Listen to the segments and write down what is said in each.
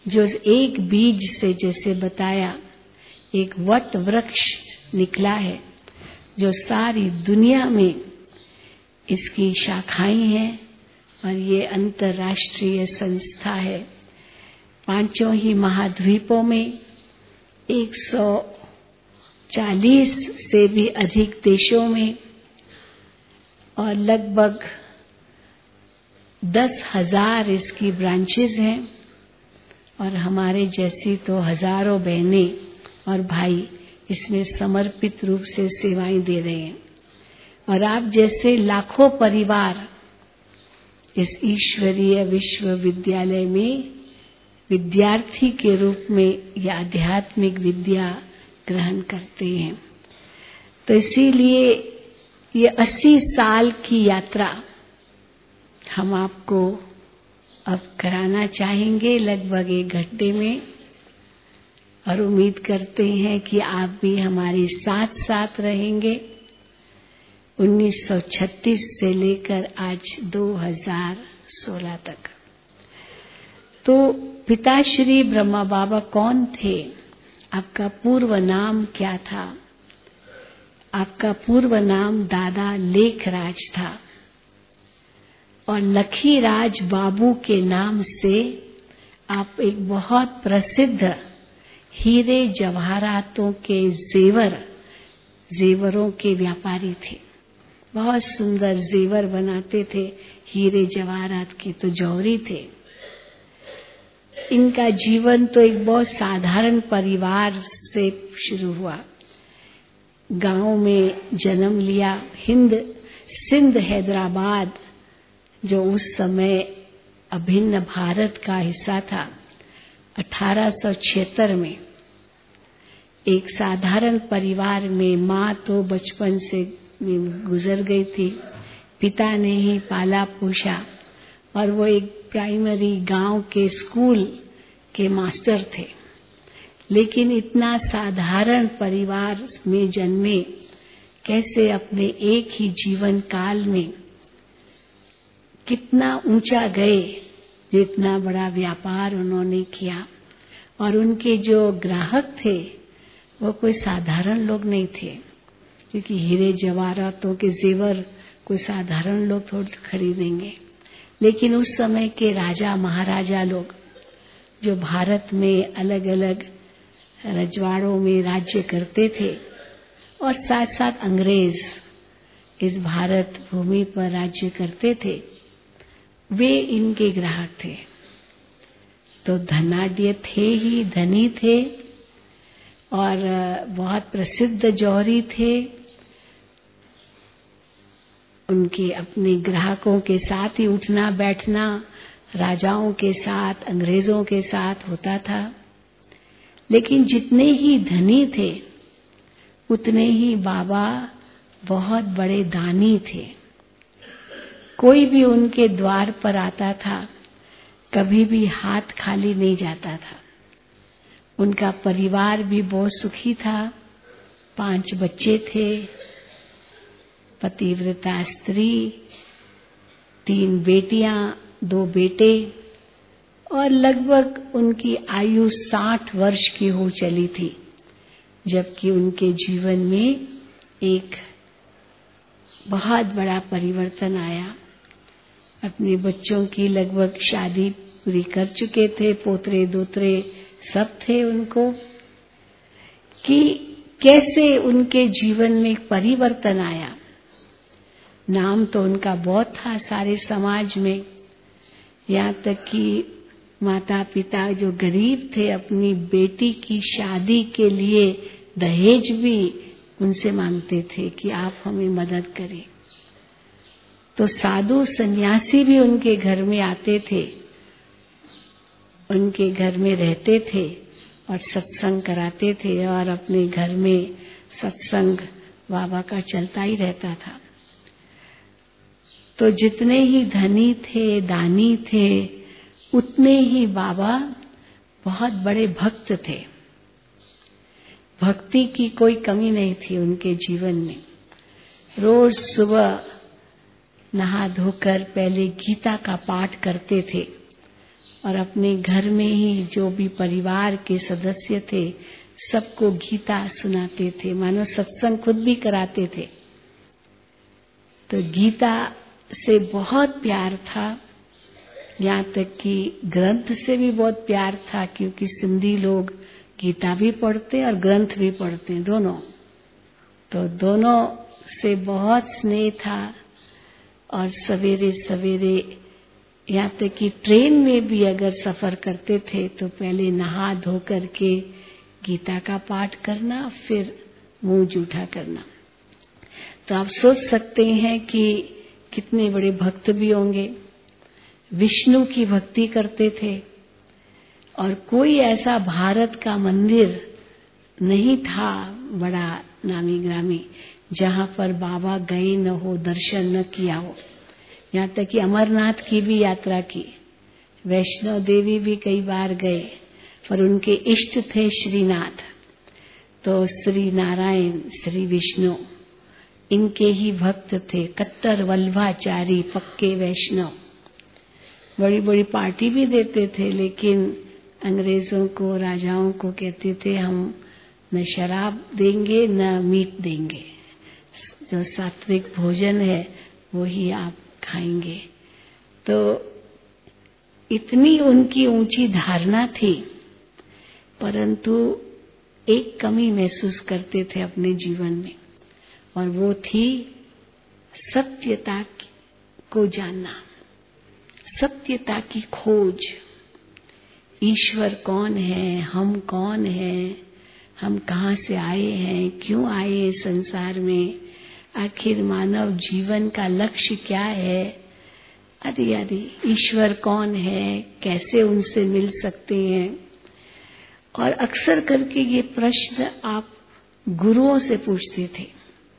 जो एक बीज से जैसे बताया एक वट वृक्ष निकला है, जो सारी दुनिया में इसकी शाखाएं हैं और ये अंतर्राष्ट्रीय संस्था है। 5 ही महाद्वीपों में 140 से भी अधिक देशों में और लगभग 10,000 इसकी ब्रांचेस हैं और हमारे जैसी तो हजारों बहनें और भाई इसमें समर्पित रूप से सेवाएं दे रहे हैं। और आप जैसे लाखों परिवार इस ईश्वरीय विश्वविद्यालय में विद्यार्थी के रूप में या आध्यात्मिक विद्या ग्रहण करते हैं। तो इसीलिए ये 80 साल की यात्रा हम आपको अब कराना चाहेंगे लगभग 1 घंटे में, और उम्मीद करते हैं कि आप भी हमारे साथ साथ रहेंगे। 1936 से लेकर आज 2016 तक। तो पिताश्री ब्रह्मा बाबा कौन थे? आपका पूर्व नाम क्या था? आपका पूर्व नाम दादा लेखराज था और लखीराज बाबू के नाम से आप एक बहुत प्रसिद्ध हीरे जवाहरातों के जेवरों के व्यापारी थे। बहुत सुंदर जेवर बनाते थे, हीरे जवाहरात के तो जौहरी थे। इनका जीवन तो एक बहुत साधारण परिवार से शुरू हुआ। गांव में जन्म लिया। सिंध हैदराबाद जो उस समय अभिन्न भारत का हिस्सा था, 1876 में एक साधारण परिवार में माँ तो बचपन से गुजर गई थी, पिता ने ही पाला पोषा और वो एक प्राइमरी गांव के स्कूल के मास्टर थे। लेकिन इतना साधारण परिवार में जन्मे, कैसे अपने एक ही जीवन काल में कितना ऊंचा गए, जो इतना बड़ा व्यापार उन्होंने किया। और उनके जो ग्राहक थे वो कोई साधारण लोग नहीं थे, क्योंकि हीरे जवाहरातों के जेवर कोई साधारण लोग थोड़ी खरीदेंगे। लेकिन उस समय के राजा महाराजा लोग जो भारत में अलग अलग रजवाड़ों में राज्य करते थे और साथ साथ अंग्रेज इस भारत भूमि पर राज्य करते थे, वे इनके ग्राहक थे। तो धनाढ्य थे ही, धनी थे और बहुत प्रसिद्ध जौहरी थे। उनके अपने ग्राहकों के साथ ही उठना बैठना राजाओं के साथ, अंग्रेजों के साथ होता था। लेकिन जितने ही धनी थे उतने ही बाबा बहुत बड़े दानी थे। कोई भी उनके द्वार पर आता था, कभी भी हाथ खाली नहीं जाता था। उनका परिवार भी बहुत सुखी था। 5 बच्चे थे, पतिव्रता स्त्री, 3 बेटियां, 2 बेटे, और लगभग उनकी आयु 60 वर्ष की हो चली थी, जबकि उनके जीवन में एक बहुत बड़ा परिवर्तन आया। अपने बच्चों की लगभग शादी पूरी कर चुके थे, पोतरे दोतरे सब थे उनको, कि कैसे उनके जीवन में एक परिवर्तन आया। नाम तो उनका बहुत था सारे समाज में, यहाँ तक कि माता पिता जो गरीब थे अपनी बेटी की शादी के लिए दहेज भी उनसे मांगते थे कि आप हमें मदद करें। तो साधु सन्यासी भी उनके घर में आते थे, उनके घर में रहते थे और सत्संग कराते थे, और अपने घर में सत्संग बाबा का चलता ही रहता था। तो जितने ही धनी थे, दानी थे, उतने ही बाबा बहुत बड़े भक्त थे। भक्ति की कोई कमी नहीं थी उनके जीवन में। रोज सुबह नहा धोकर पहले गीता का पाठ करते थे और अपने घर में ही जो भी परिवार के सदस्य थे सबको गीता सुनाते थे, मानो सत्संग खुद भी कराते थे। तो गीता से बहुत प्यार था, यहाँ तक कि ग्रंथ से भी बहुत प्यार था, क्योंकि सिंधी लोग गीता भी पढ़ते और ग्रंथ भी पढ़ते हैं दोनों। तो दोनों से बहुत स्नेह था। और सवेरे सवेरे यहाँ तक कि ट्रेन में भी अगर सफर करते थे तो पहले नहा धो करके गीता का पाठ करना, फिर मुंह जूठा करना। तो आप सोच सकते हैं कि कितने बड़े भक्त भी होंगे। विष्णु की भक्ति करते थे और कोई ऐसा भारत का मंदिर नहीं था बड़ा नामी ग्रामी जहां पर बाबा गए न हो, दर्शन न किया हो। यहाँ तक कि अमरनाथ की भी यात्रा की, वैष्णो देवी भी कई बार गए, पर उनके इष्ट थे श्रीनाथ। तो श्री नारायण, श्री विष्णु इनके ही भक्त थे, कट्टर वल्लभाचारी, पक्के वैष्णव। बड़ी बड़ी पार्टी भी देते थे, लेकिन अंग्रेजों को, राजाओं को कहते थे हम न शराब देंगे न मीट देंगे, जो सात्विक भोजन है वही आप खाएंगे। तो इतनी उनकी ऊंची धारणा थी, परंतु एक कमी महसूस करते थे अपने जीवन में, और वो थी सत्यता को जानना, सत्यता की खोज। ईश्वर कौन है, हम कौन हैं, हम कहाँ से आए हैं, क्यों आए हैं संसार में, आखिर मानव जीवन का लक्ष्य क्या है, आदि आदि। ईश्वर कौन है, कैसे उनसे मिल सकते हैं। और अक्सर करके ये प्रश्न आप गुरुओं से पूछते थे।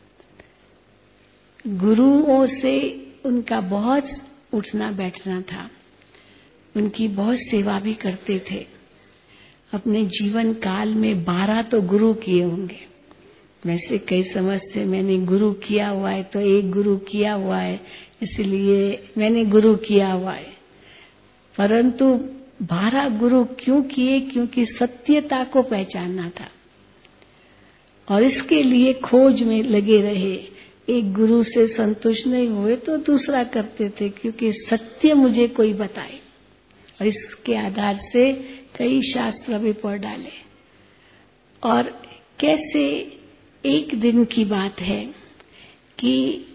गुरुओं से उनका बहुत उठना बैठना था, उनकी बहुत सेवा भी करते थे। अपने जीवन काल में 12 तो गुरु किए होंगे। वैसे कई समझते मैंने गुरु किया हुआ है तो एक गुरु किया हुआ है, इसलिए मैंने गुरु किया हुआ है। परंतु 12 गुरु क्यों किए? क्योंकि सत्यता को पहचानना था और इसके लिए खोज में लगे रहे। एक गुरु से संतुष्ट नहीं हुए तो दूसरा करते थे, क्योंकि सत्य मुझे कोई बताए। और इसके आधार से कई शास्त्र भी पढ़ डाले। और कैसे एक दिन की बात है कि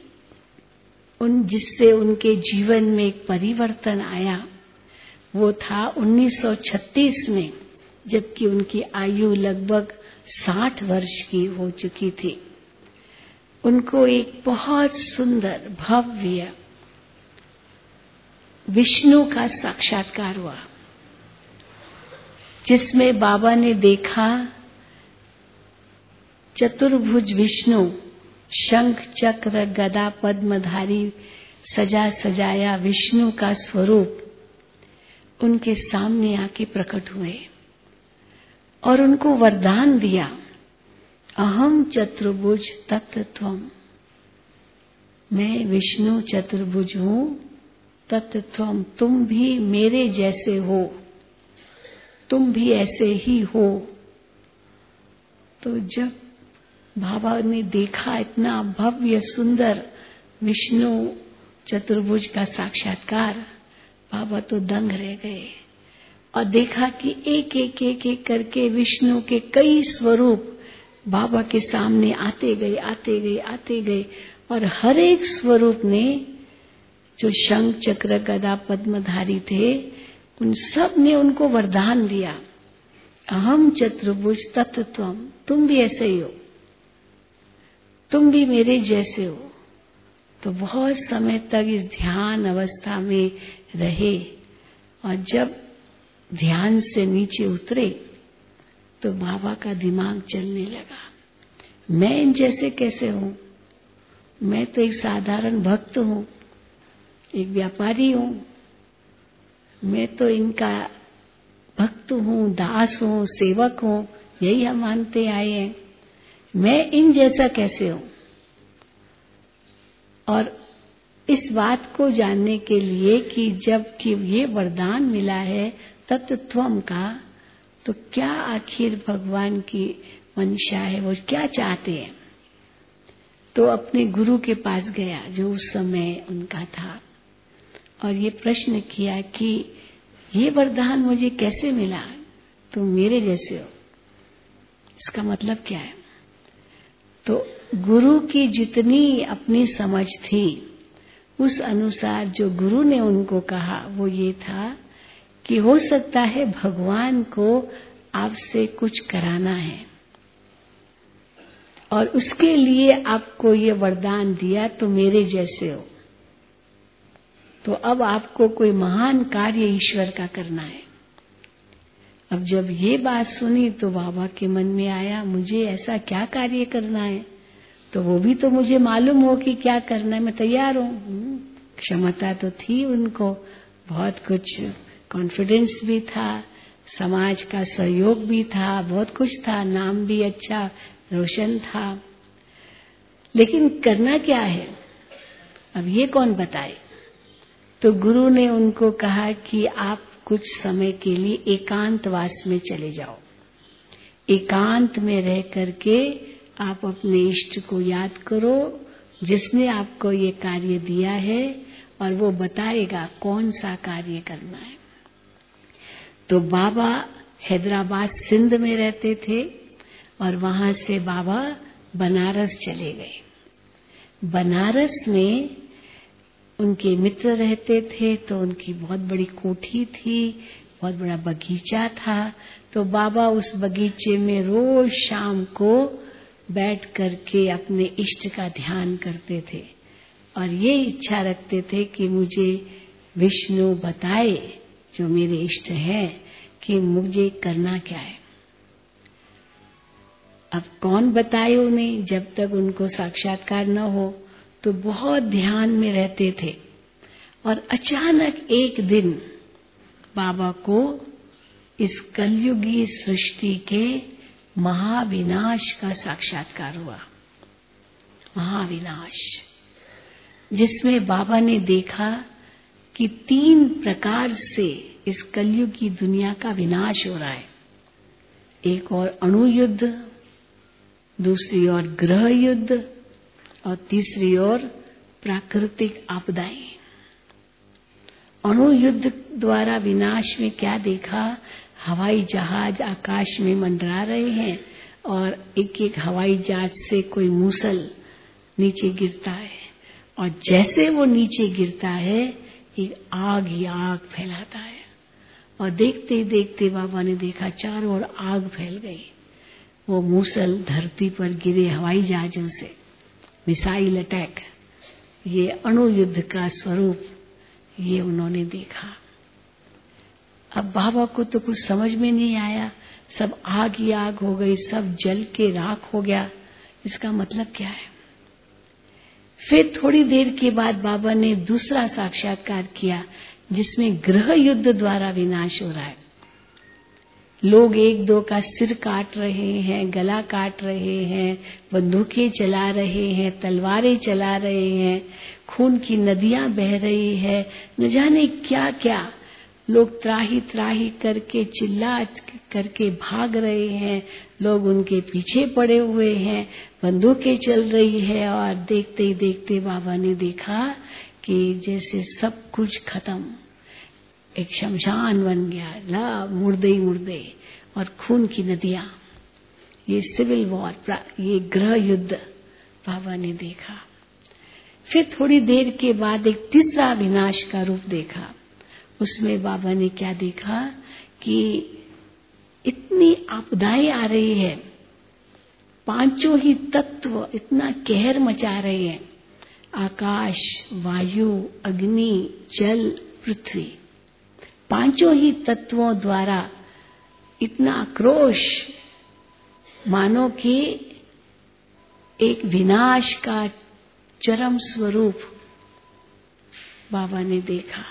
जिससे उनके जीवन में एक परिवर्तन आया, वो था 1936 में, जबकि उनकी आयु लगभग 60 वर्ष की हो चुकी थी। उनको एक बहुत सुंदर भव्य विष्णु का साक्षात्कार हुआ, जिसमें बाबा ने देखा चतुर्भुज विष्णु, शंख चक्र गदा पद्मधारी सजा सजाया विष्णु का स्वरूप उनके सामने आके प्रकट हुए और उनको वरदान दिया, अहम चतुर्भुज तत्त्वम, मैं विष्णु चतुर्भुज हूं, तत्त्वम, तुम भी मेरे जैसे हो, तुम भी ऐसे ही हो। तो जब बाबा ने देखा इतना भव्य सुंदर विष्णु चतुर्भुज का साक्षात्कार, बाबा तो दंग रह गए और देखा कि एक एक एक एक करके विष्णु के कई स्वरूप बाबा के सामने आते गए आते गए आते गए। और हर एक स्वरूप ने, जो शंख चक्र गदा पद्मधारी थे, उन सब ने उनको वरदान दिया, अहम चतुर्भुज तत्त्वम, तुम भी ऐसे ही हो, तुम भी मेरे जैसे हो। तो बहुत समय तक इस ध्यान अवस्था में रहे और जब ध्यान से नीचे उतरे तो बाबा का दिमाग चलने लगा, मैं इन जैसे कैसे हूं? मैं तो एक साधारण भक्त हूं, एक व्यापारी हूं, मैं तो इनका भक्त हूं, दास हूं, सेवक हूं, यही हम मानते आए हैं। मैं इन जैसा कैसे हूं? और इस बात को जानने के लिए कि जब कि ये वरदान मिला है तत्त्वम का, तो क्या आखिर भगवान की मंशा है, वो क्या चाहते हैं। तो अपने गुरु के पास गया जो उस समय उनका था, और ये प्रश्न किया कि ये वरदान मुझे कैसे मिला, तुम मेरे जैसे हो, इसका मतलब क्या है। तो गुरु की जितनी अपनी समझ थी उस अनुसार जो गुरु ने उनको कहा वो ये था कि हो सकता है भगवान को आपसे कुछ कराना है और उसके लिए आपको ये वरदान दिया, तो मेरे जैसे हो, तो अब आपको कोई महान कार्य ईश्वर का करना है। अब जब ये बात सुनी तो बाबा के मन में आया मुझे ऐसा क्या कार्य करना है, तो वो भी तो मुझे मालूम हो कि क्या करना है, मैं तैयार हूँ। क्षमता तो थी उनको, बहुत कुछ कॉन्फिडेंस भी था, समाज का सहयोग भी था, बहुत कुछ था, नाम भी अच्छा रोशन था, लेकिन करना क्या है अब ये कौन बताए। तो गुरु ने उनको कहा कि आप कुछ समय के लिए एकांतवास में चले जाओ, एकांत में रह करके आप अपने इष्ट को याद करो जिसने आपको ये कार्य दिया है, और वो बताएगा कौन सा कार्य करना है। तो बाबा हैदराबाद सिंध में रहते थे और वहां से बाबा बनारस चले गए। बनारस में उनके मित्र रहते थे, तो उनकी बहुत बड़ी कोठी थी, बहुत बड़ा बगीचा था। तो बाबा उस बगीचे में रोज शाम को बैठ करके अपने इष्ट का ध्यान करते थे और ये इच्छा रखते थे कि मुझे विष्णु बताए जो मेरे इष्ट हैं कि मुझे करना क्या है। अब कौन बताए उन्हें, जब तक उनको साक्षात्कार न हो तो बहुत ध्यान में रहते थे। और अचानक एक दिन बाबा को इस कलयुगी सृष्टि के महाविनाश का साक्षात्कार हुआ। महाविनाश, जिसमें बाबा ने देखा कि 3 प्रकार से इस कलयुग की दुनिया का विनाश हो रहा है। एक और अणु युद्ध, दूसरी ओर ग्रह युद्ध, और तीसरी ओर प्राकृतिक आपदाएं। अणु युद्ध द्वारा विनाश में क्या देखा, हवाई जहाज आकाश में मंडरा रहे हैं और एक एक हवाई जहाज से कोई मूसल नीचे गिरता है, और जैसे वो नीचे गिरता है एक आग ही आग फैलाता है। और देखते ही देखते बाबा ने देखा चारों ओर आग फैल गई। वो मूसल धरती पर गिरे हवाई जहाजों से, मिसाइल अटैक, ये अणु युद्ध का स्वरूप ये उन्होंने देखा। अब बाबा को तो कुछ समझ में नहीं आया, सब आग ही आग हो गई, सब जल के राख हो गया, इसका मतलब क्या है। फिर थोड़ी देर के बाद बाबा ने दूसरा साक्षात्कार किया जिसमें गृह युद्ध द्वारा विनाश हो रहा है। लोग एक दो का सिर काट रहे हैं, गला काट रहे हैं, बंदूकें चला रहे हैं, तलवारें चला रहे हैं, खून की नदियां बह रही है, न जाने क्या क्या। लोग त्राही त्राही करके चिल्ला करके भाग रहे हैं, लोग उनके पीछे पड़े हुए हैं, बंदूकें चल रही है। और देखते ही देखते बाबा ने देखा कि जैसे सब कुछ खत्म, एक शमशान बन गया, ला मुर्दे ही मुर्दे और खून की नदियां। ये सिविल वॉर, ये गृह युद्ध बाबा ने देखा। फिर थोड़ी देर के बाद एक तीसरा विनाश का रूप देखा। उसमें बाबा ने क्या देखा कि इतनी आपदाएं आ रही है, 5 ही तत्व इतना कहर मचा रहे हैं, आकाश, वायु, अग्नि, जल, पृथ्वी, 5 ही तत्वों द्वारा इतना आक्रोश, मानो कि एक विनाश का चरम स्वरूप बाबा ने देखा।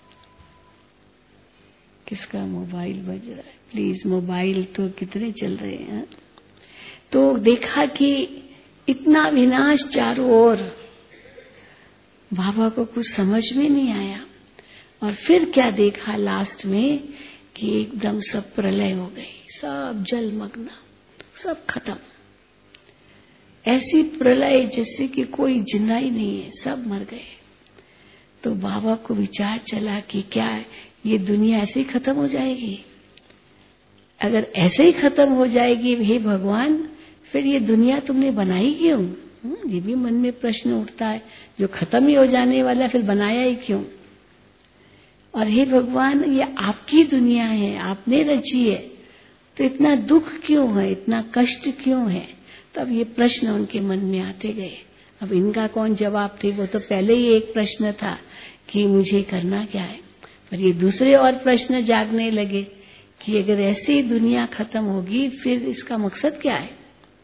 किसका मोबाइल बज रहा है? प्लीज, मोबाइल तो कितने चल रहे हैं। तो देखा कि इतना विनाश चारों ओर, बाबा को कुछ समझ में नहीं आया। और फिर क्या देखा लास्ट में कि एकदम सब प्रलय हो गई, सब जलमग्न, सब खत्म। ऐसी प्रलय जैसे कि कोई जिंदा ही नहीं है, सब मर गए। तो बाबा को विचार चला कि क्या ये दुनिया ऐसे ही खत्म हो जाएगी? अगर ऐसे ही खत्म हो जाएगी हे भगवान, फिर ये दुनिया तुमने बनाई क्यों? ये भी मन में प्रश्न उठता है, जो खत्म ही हो जाने वाला फिर बनाया ही क्यों? और हे भगवान, ये आपकी दुनिया है, आपने रची है, तो इतना दुख क्यों है, इतना कष्ट क्यों है? तब ये प्रश्न उनके मन में आते गए। अब इनका कौन जवाब थे? वो तो पहले ही एक प्रश्न था कि मुझे करना क्या है। पर ये दूसरे और प्रश्न जागने लगे कि अगर ऐसी दुनिया खत्म होगी फिर इसका मकसद क्या है?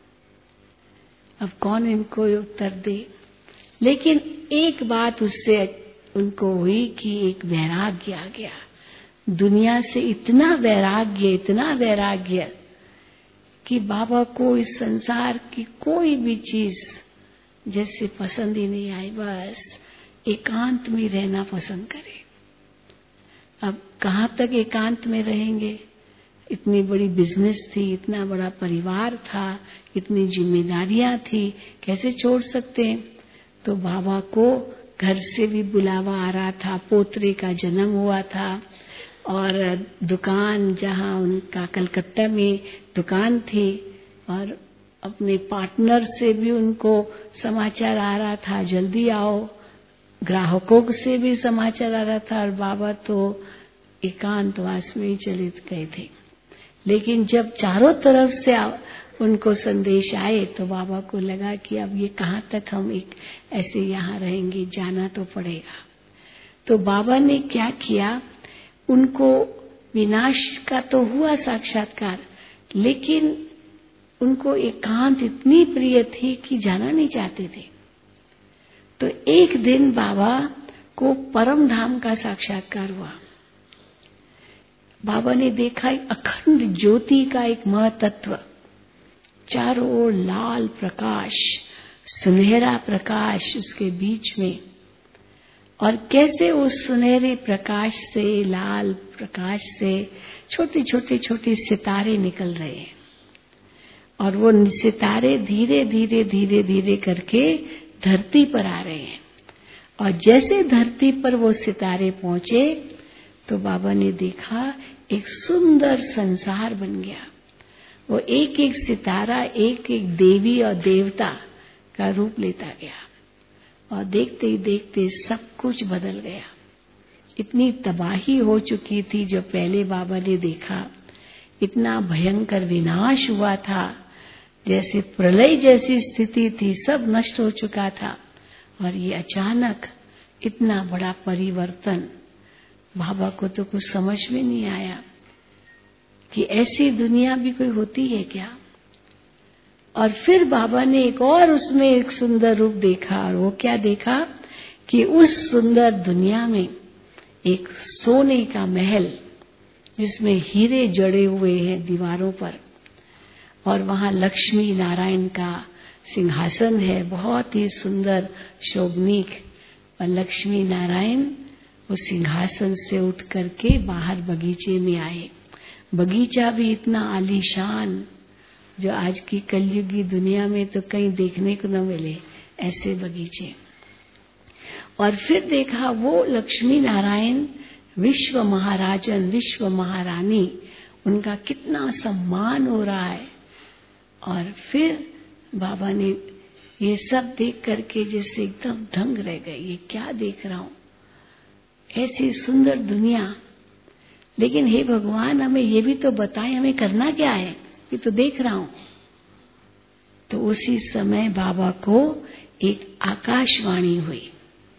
अब कौन इनको उत्तर दे? लेकिन एक बात उससे उनको हुई कि एक वैराग्य आ गया। दुनिया से इतना वैराग्य कि बाबा को इस संसार की कोई भी चीज जैसे पसंद ही नहीं आई, बस एकांत में रहना पसंद करे। अब कहाँ तक एकांत में रहेंगे? इतनी बड़ी बिजनेस थी, इतना बड़ा परिवार था, इतनी जिम्मेदारियां थी, कैसे छोड़ सकते हैं? तो बाबा को घर से भी बुलावा आ रहा था, पोतरे का जन्म हुआ था और दुकान जहाँ उनका कलकत्ता में दुकान थी और अपने पार्टनर से भी उनको समाचार आ रहा था जल्दी आओ, ग्राहकों से भी समाचार आ रहा था और बाबा तो एकांतवास में ही चले गए थे। लेकिन जब चारों तरफ से उनको संदेश आए तो बाबा को लगा कि अब ये कहाँ तक हम एक ऐसे यहाँ रहेंगे, जाना तो पड़ेगा। तो बाबा ने क्या किया, उनको विनाश का तो हुआ साक्षात्कार, लेकिन उनको एकांत इतनी प्रिय थी कि जाना नहीं चाहते थे। तो एक दिन बाबा को परम धाम का साक्षात्कार हुआ। बाबा ने देखा अखंड ज्योति का एक महतत्व, चारों ओर लाल प्रकाश, सुनहरा प्रकाश उसके बीच में, और कैसे उस सुनहरे प्रकाश से, लाल प्रकाश से छोटे छोटे सितारे निकल रहे हैं और वो सितारे धीरे धीरे करके धरती पर आ रहे हैं। और जैसे धरती पर वो सितारे पहुंचे तो बाबा ने देखा एक सुंदर संसार बन गया। वो एक एक सितारा एक एक देवी और देवता का रूप लेता गया और देखते ही देखते सब कुछ बदल गया। इतनी तबाही हो चुकी थी जो पहले बाबा ने देखा, इतना भयंकर विनाश हुआ था, जैसे प्रलय जैसी स्थिति थी, सब नष्ट हो चुका था। और ये अचानक इतना बड़ा परिवर्तन, बाबा को तो कुछ समझ में नहीं आया कि ऐसी दुनिया भी कोई होती है क्या। और फिर बाबा ने एक और उसमें एक सुंदर रूप देखा, और वो क्या देखा कि उस सुंदर दुनिया में एक सोने का महल जिसमें हीरे जड़े हुए हैं दीवारों पर, और वहां लक्ष्मी नारायण का सिंहासन है, बहुत ही सुंदर शोभनीक। और लक्ष्मी नारायण उस सिंहासन से उठ करके बाहर बगीचे में आए। बगीचा भी इतना आलीशान जो आज की कलयुगी दुनिया में तो कहीं देखने को न मिले ऐसे बगीचे। और फिर देखा वो लक्ष्मी नारायण विश्व महाराजन, विश्व महारानी, उनका कितना सम्मान हो रहा है। और फिर बाबा ने ये सब देख करके जैसे एकदम दंग रह गए, ये क्या देख रहा हूं, ऐसी सुंदर दुनिया। लेकिन हे भगवान, हमें ये भी तो बताएं हमें करना क्या है, ये तो देख रहा हूं। तो उसी समय बाबा को एक आकाशवाणी हुई,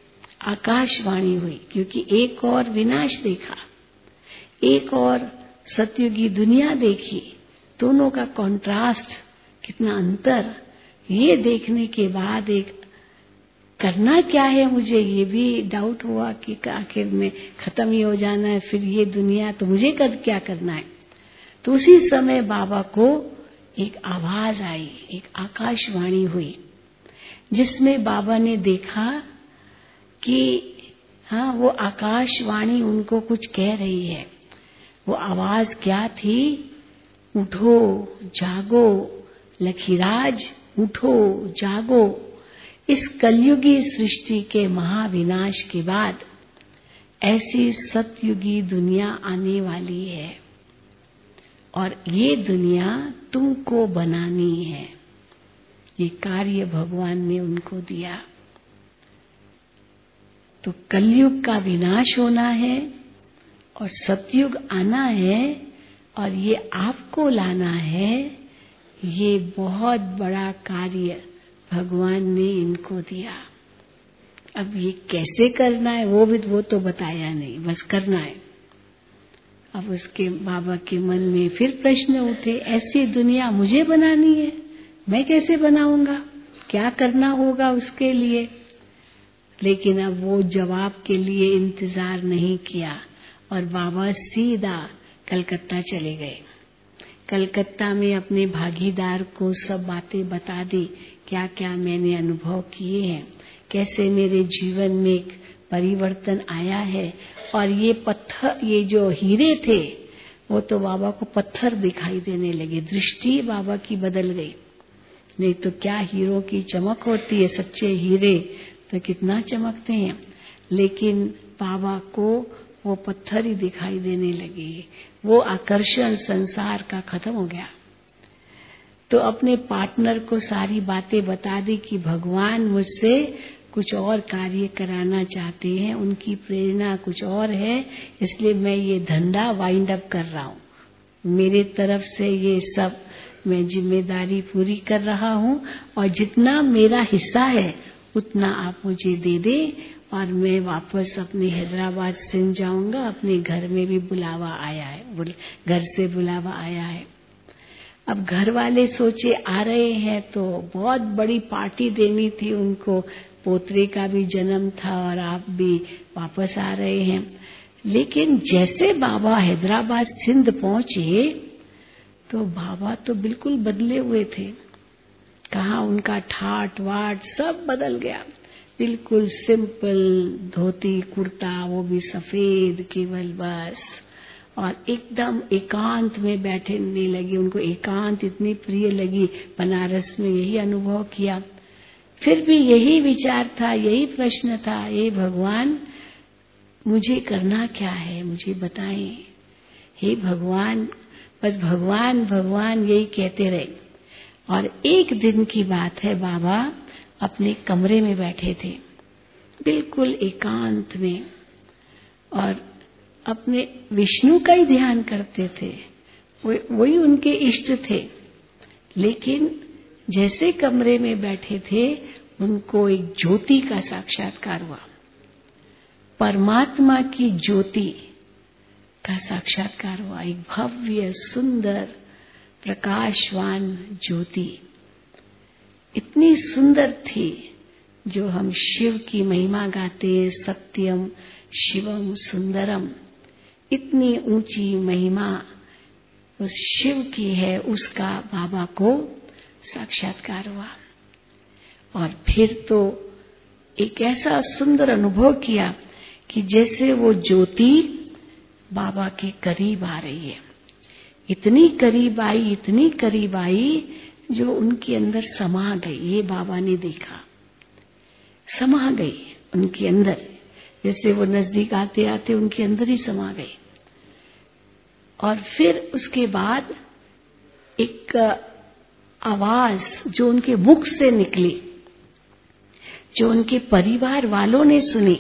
क्योंकि एक और विनाश देखा, एक और सतयुगी दुनिया देखी, दोनों का कॉन्ट्रास्ट, कितना अंतर। ये देखने के बाद एक करना क्या है मुझे, ये भी डाउट हुआ कि आखिर में खत्म ही हो जाना है, फिर ये दुनिया तो मुझे क्या करना है। तो उसी समय बाबा को एक आवाज आई, एक आकाशवाणी हुई, जिसमें बाबा ने देखा कि हाँ, वो आकाशवाणी उनको कुछ कह रही है। वो आवाज क्या थी? उठो जागो लखीराज, उठो जागो। इस कलयुगी सृष्टि के महाविनाश के बाद ऐसी सतयुगी दुनिया आने वाली है और ये दुनिया तुमको बनानी है। ये कार्य भगवान ने उनको दिया। तो कलयुग का विनाश होना है और सतयुग आना है और ये आपको लाना है। ये बहुत बड़ा कार्य भगवान ने इनको दिया। अब ये कैसे करना है वो तो बताया नहीं, बस करना है। अब उसके बाबा के मन में फिर प्रश्न उठे, ऐसी दुनिया मुझे बनानी है, मैं कैसे बनाऊंगा, क्या करना होगा उसके लिए। लेकिन अब वो जवाब के लिए इंतजार नहीं किया और बाबा सीधा कलकत्ता चले गए। कलकत्ता में अपने भागीदार को सब बातें बता दी, क्या क्या मैंने अनुभव किए हैं, कैसे मेरे जीवन में एक परिवर्तन आया है। और ये पत्थर, ये जो हीरे थे वो तो बाबा को पत्थर दिखाई देने लगे। दृष्टि बाबा की बदल गई। नहीं तो क्या हीरों की चमक होती है, सच्चे हीरे तो कितना चमकते हैं, लेकिन बाबा को वो पत्थर ही दिखाई देने लगे। वो आकर्षण संसार का खत्म हो गया। तो अपने पार्टनर को सारी बातें बता दी कि भगवान मुझसे कुछ और कार्य कराना चाहते हैं, उनकी प्रेरणा कुछ और है, इसलिए मैं ये धंधा वाइंड अप कर रहा हूँ। मेरे तरफ से ये सब मैं जिम्मेदारी पूरी कर रहा हूँ और जितना मेरा हिस्सा है उतना आप मुझे दे दे और मैं वापस अपने हैदराबाद सिंध जाऊंगा। अपने घर में भी बुलावा आया है, घर से बुलावा आया है। अब घर वाले सोचे आ रहे हैं तो बहुत बड़ी पार्टी देनी थी उनको, पोतरे का भी जन्म था और आप भी वापस आ रहे हैं। लेकिन जैसे बाबा हैदराबाद सिंध पहुंचे तो बाबा तो बिल्कुल बदले हुए थे। कहाँ उनका ठाट वाट सब बदल गया। बिल्कुल सिंपल धोती कुर्ता, वो भी सफेद केवल बस, और एकदम एकांत में बैठने लगी। उनको एकांत इतनी प्रिय लगी, बनारस में यही अनुभव किया। फिर भी यही विचार था, यही प्रश्न था, हे भगवान मुझे करना क्या है, मुझे बताएं। हे भगवान, बस भगवान भगवान यही कहते रहे। और एक दिन की बात है, बाबा अपने कमरे में बैठे थे बिल्कुल एकांत में और अपने विष्णु का ही ध्यान करते थे। वही उनके इष्ट थे। लेकिन जैसे कमरे में बैठे थे उनको एक ज्योति का साक्षात्कार हुआ। परमात्मा की ज्योति का साक्षात्कार हुआ। एक भव्य सुंदर प्रकाशवान ज्योति इतनी सुंदर थी, जो हम शिव की महिमा गाते हैं, सत्यम शिवम सुंदरम। इतनी ऊंची महिमा उस शिव की है, उसका बाबा को साक्षात्कार हुआ। और फिर तो एक ऐसा सुंदर अनुभव किया कि जैसे वो ज्योति बाबा के करीब आ रही है। इतनी करीब आई, इतनी करीब आई, जो उनके अंदर समा गई। ये बाबा ने देखा, समा गई उनके अंदर, जैसे वो नजदीक आते आते उनके अंदर ही समा गई। और फिर उसके बाद एक आवाज जो उनके मुख से निकली, जो उनके परिवार वालों ने सुनी।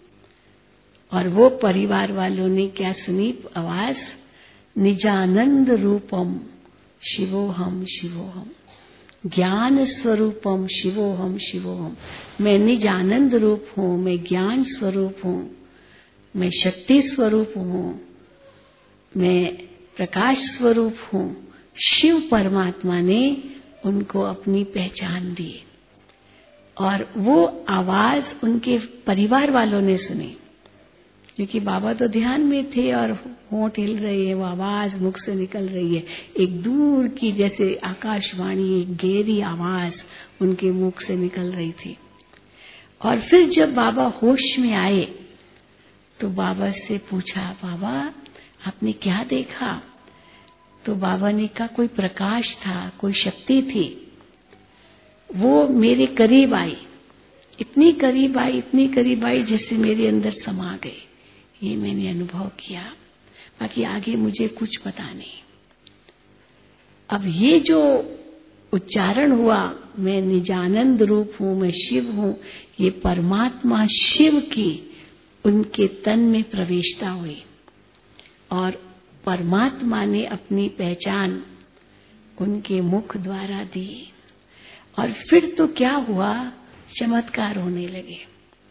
और वो परिवार वालों ने क्या सुनी आवाज? निजानंद रूपम शिवोहम शिवोहम, ज्ञान स्वरूपम शिवोहम शिवोहम। मैं निज आनंद रूप हूँ, मैं ज्ञान स्वरूप हूँ, मैं शक्ति स्वरूप हूँ, मैं प्रकाश स्वरूप हूँ। शिव परमात्मा ने उनको अपनी पहचान दी और वो आवाज उनके परिवार वालों ने सुनी, क्योंकि बाबा तो ध्यान में थे और होंठ हिल रहे हैं, वो आवाज मुख से निकल रही है। एक दूर की जैसे आकाशवाणी, एक गहरी आवाज उनके मुख से निकल रही थी। और फिर जब बाबा होश में आए तो बाबा से पूछा, बाबा आपने क्या देखा? तो बाबा ने कहा, कोई प्रकाश था, कोई शक्ति थी, वो मेरे करीब आई, इतनी करीब आई जैसे मेरे अंदर समा गई। ये मैंने अनुभव किया, बाकी आगे मुझे कुछ पता नहीं। अब ये जो उच्चारण हुआ, मैं निजानंद रूप हूं, मैं शिव हूं, ये परमात्मा शिव की उनके तन में प्रवेशता हुई और परमात्मा ने अपनी पहचान उनके मुख द्वारा दी। और फिर तो क्या हुआ, चमत्कार होने लगे।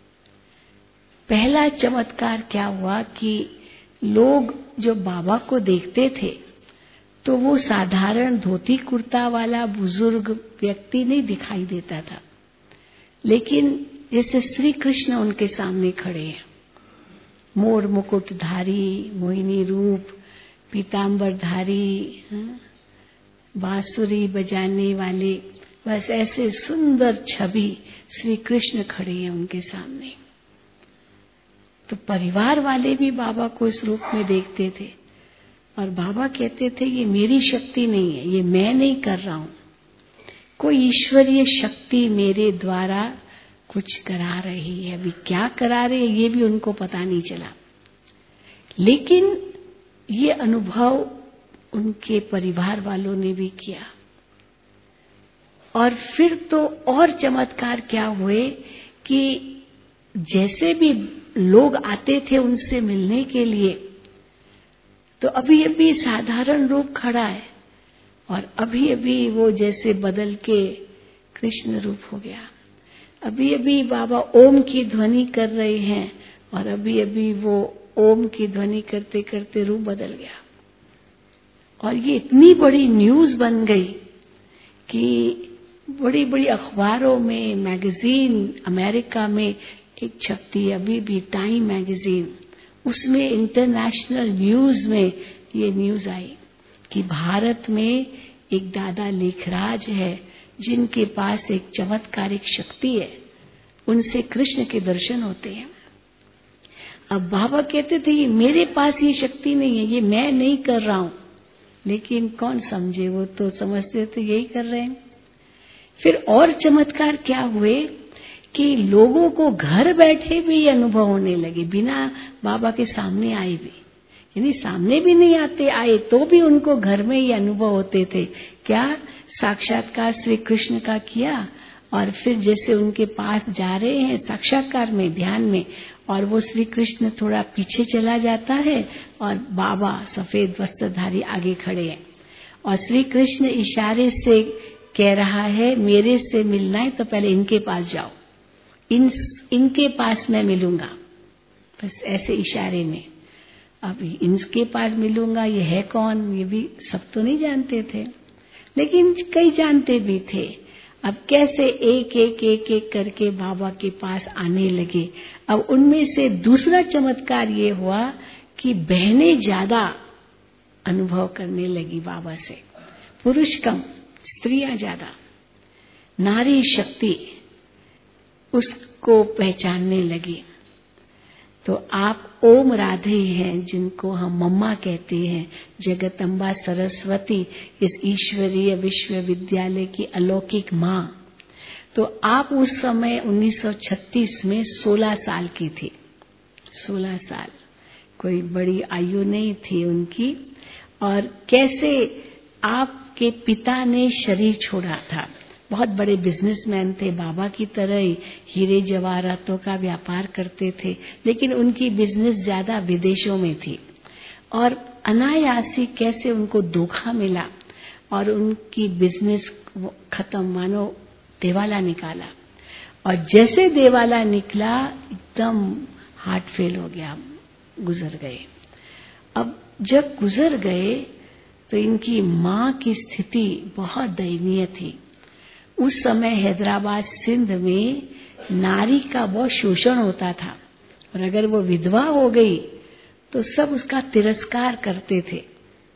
पहला चमत्कार क्या हुआ कि लोग जो बाबा को देखते थे तो वो साधारण धोती कुर्ता वाला बुजुर्ग व्यक्ति नहीं दिखाई देता था, लेकिन जैसे श्री कृष्ण उनके सामने खड़े हैं, मोर मुकुटधारी, मोहिनी रूप, पीतांबरधारी, बांसुरी बजाने वाले, बस ऐसे सुंदर छवि श्री कृष्ण खड़े हैं उनके सामने। तो परिवार वाले भी बाबा को इस रूप में देखते थे और बाबा कहते थे, ये मेरी शक्ति नहीं है, ये मैं नहीं कर रहा हूं, कोई ईश्वरीय शक्ति मेरे द्वारा कुछ करा रही है। अभी क्या करा रही है ये भी उनको पता नहीं चला, लेकिन ये अनुभव उनके परिवार वालों ने भी किया। और फिर तो और चमत्कार क्या हुए कि जैसे भी लोग आते थे उनसे मिलने के लिए, तो अभी अभी साधारण रूप खड़ा है और अभी अभी वो जैसे बदल के कृष्ण रूप हो गया। अभी अभी बाबा ओम की ध्वनि कर रहे हैं और अभी अभी वो ओम की ध्वनि करते करते रूप बदल गया। और ये इतनी बड़ी न्यूज बन गई कि बड़ी बड़ी अखबारों में, मैगजीन, अमेरिका में एक छपती अभी भी टाइम मैगजीन, उसमें इंटरनेशनल न्यूज में ये न्यूज आई कि भारत में एक दादा लेखराज है जिनके पास एक चमत्कारिक शक्ति है, उनसे कृष्ण के दर्शन होते हैं। अब बाबा कहते थे मेरे पास ये शक्ति नहीं है, ये मैं नहीं कर रहा हूं, लेकिन कौन समझे, वो तो समझते थे यही कर रहे हैं। फिर और चमत्कार क्या हुए कि लोगों को घर बैठे भी ये अनुभव होने लगे, बिना बाबा के सामने आए भी, यानी सामने भी नहीं आए तो भी उनको घर में ये अनुभव होते थे। क्या साक्षात्कार श्री कृष्ण का किया और फिर जैसे उनके पास जा रहे हैं साक्षात्कार में, ध्यान में, और वो श्री कृष्ण थोड़ा पीछे चला जाता है और बाबा सफेद वस्त्रधारी आगे खड़े हैं और श्री कृष्ण इशारे से कह रहा है मेरे से मिलना है तो पहले इनके पास जाओ, इनके पास मैं मिलूंगा, बस ऐसे इशारे में। अब इनके पास मिलूंगा, ये है कौन, ये भी सब तो नहीं जानते थे, लेकिन कई जानते भी थे। अब कैसे एक एक एक एक करके बाबा के पास आने लगे। अब उनमें से दूसरा चमत्कार ये हुआ कि बहनें ज्यादा अनुभव करने लगी बाबा से, पुरुष कम, स्त्रियां ज्यादा, नारी शक्ति उसको पहचानने लगी। तो आप ओम राधे हैं जिनको हम मम्मा कहते हैं, जगदम्बा सरस्वती इस ईश्वरीय विश्वविद्यालय की अलौकिक माँ। तो आप उस समय 1936 में 16 साल की थी, 16 साल, कोई बड़ी आयु नहीं थी उनकी। और कैसे आपके पिता ने शरीर छोड़ा था, बहुत बड़े बिजनेसमैन थे, बाबा की तरह ही हीरे जवाहरातों का व्यापार करते थे, लेकिन उनकी बिजनेस ज्यादा विदेशों में थी। और अनायासी कैसे उनको धोखा मिला और उनकी बिजनेस खत्म, मानो देवाला निकाला। और जैसे देवाला निकला एकदम हार्ट फेल हो गया, गुजर गए। अब जब गुजर गए तो इनकी माँ की स्थिति बहुत दयनीय थी। उस समय हैदराबाद सिंध में नारी का बहुत शोषण होता था और अगर वो विधवा हो गई तो सब उसका तिरस्कार करते थे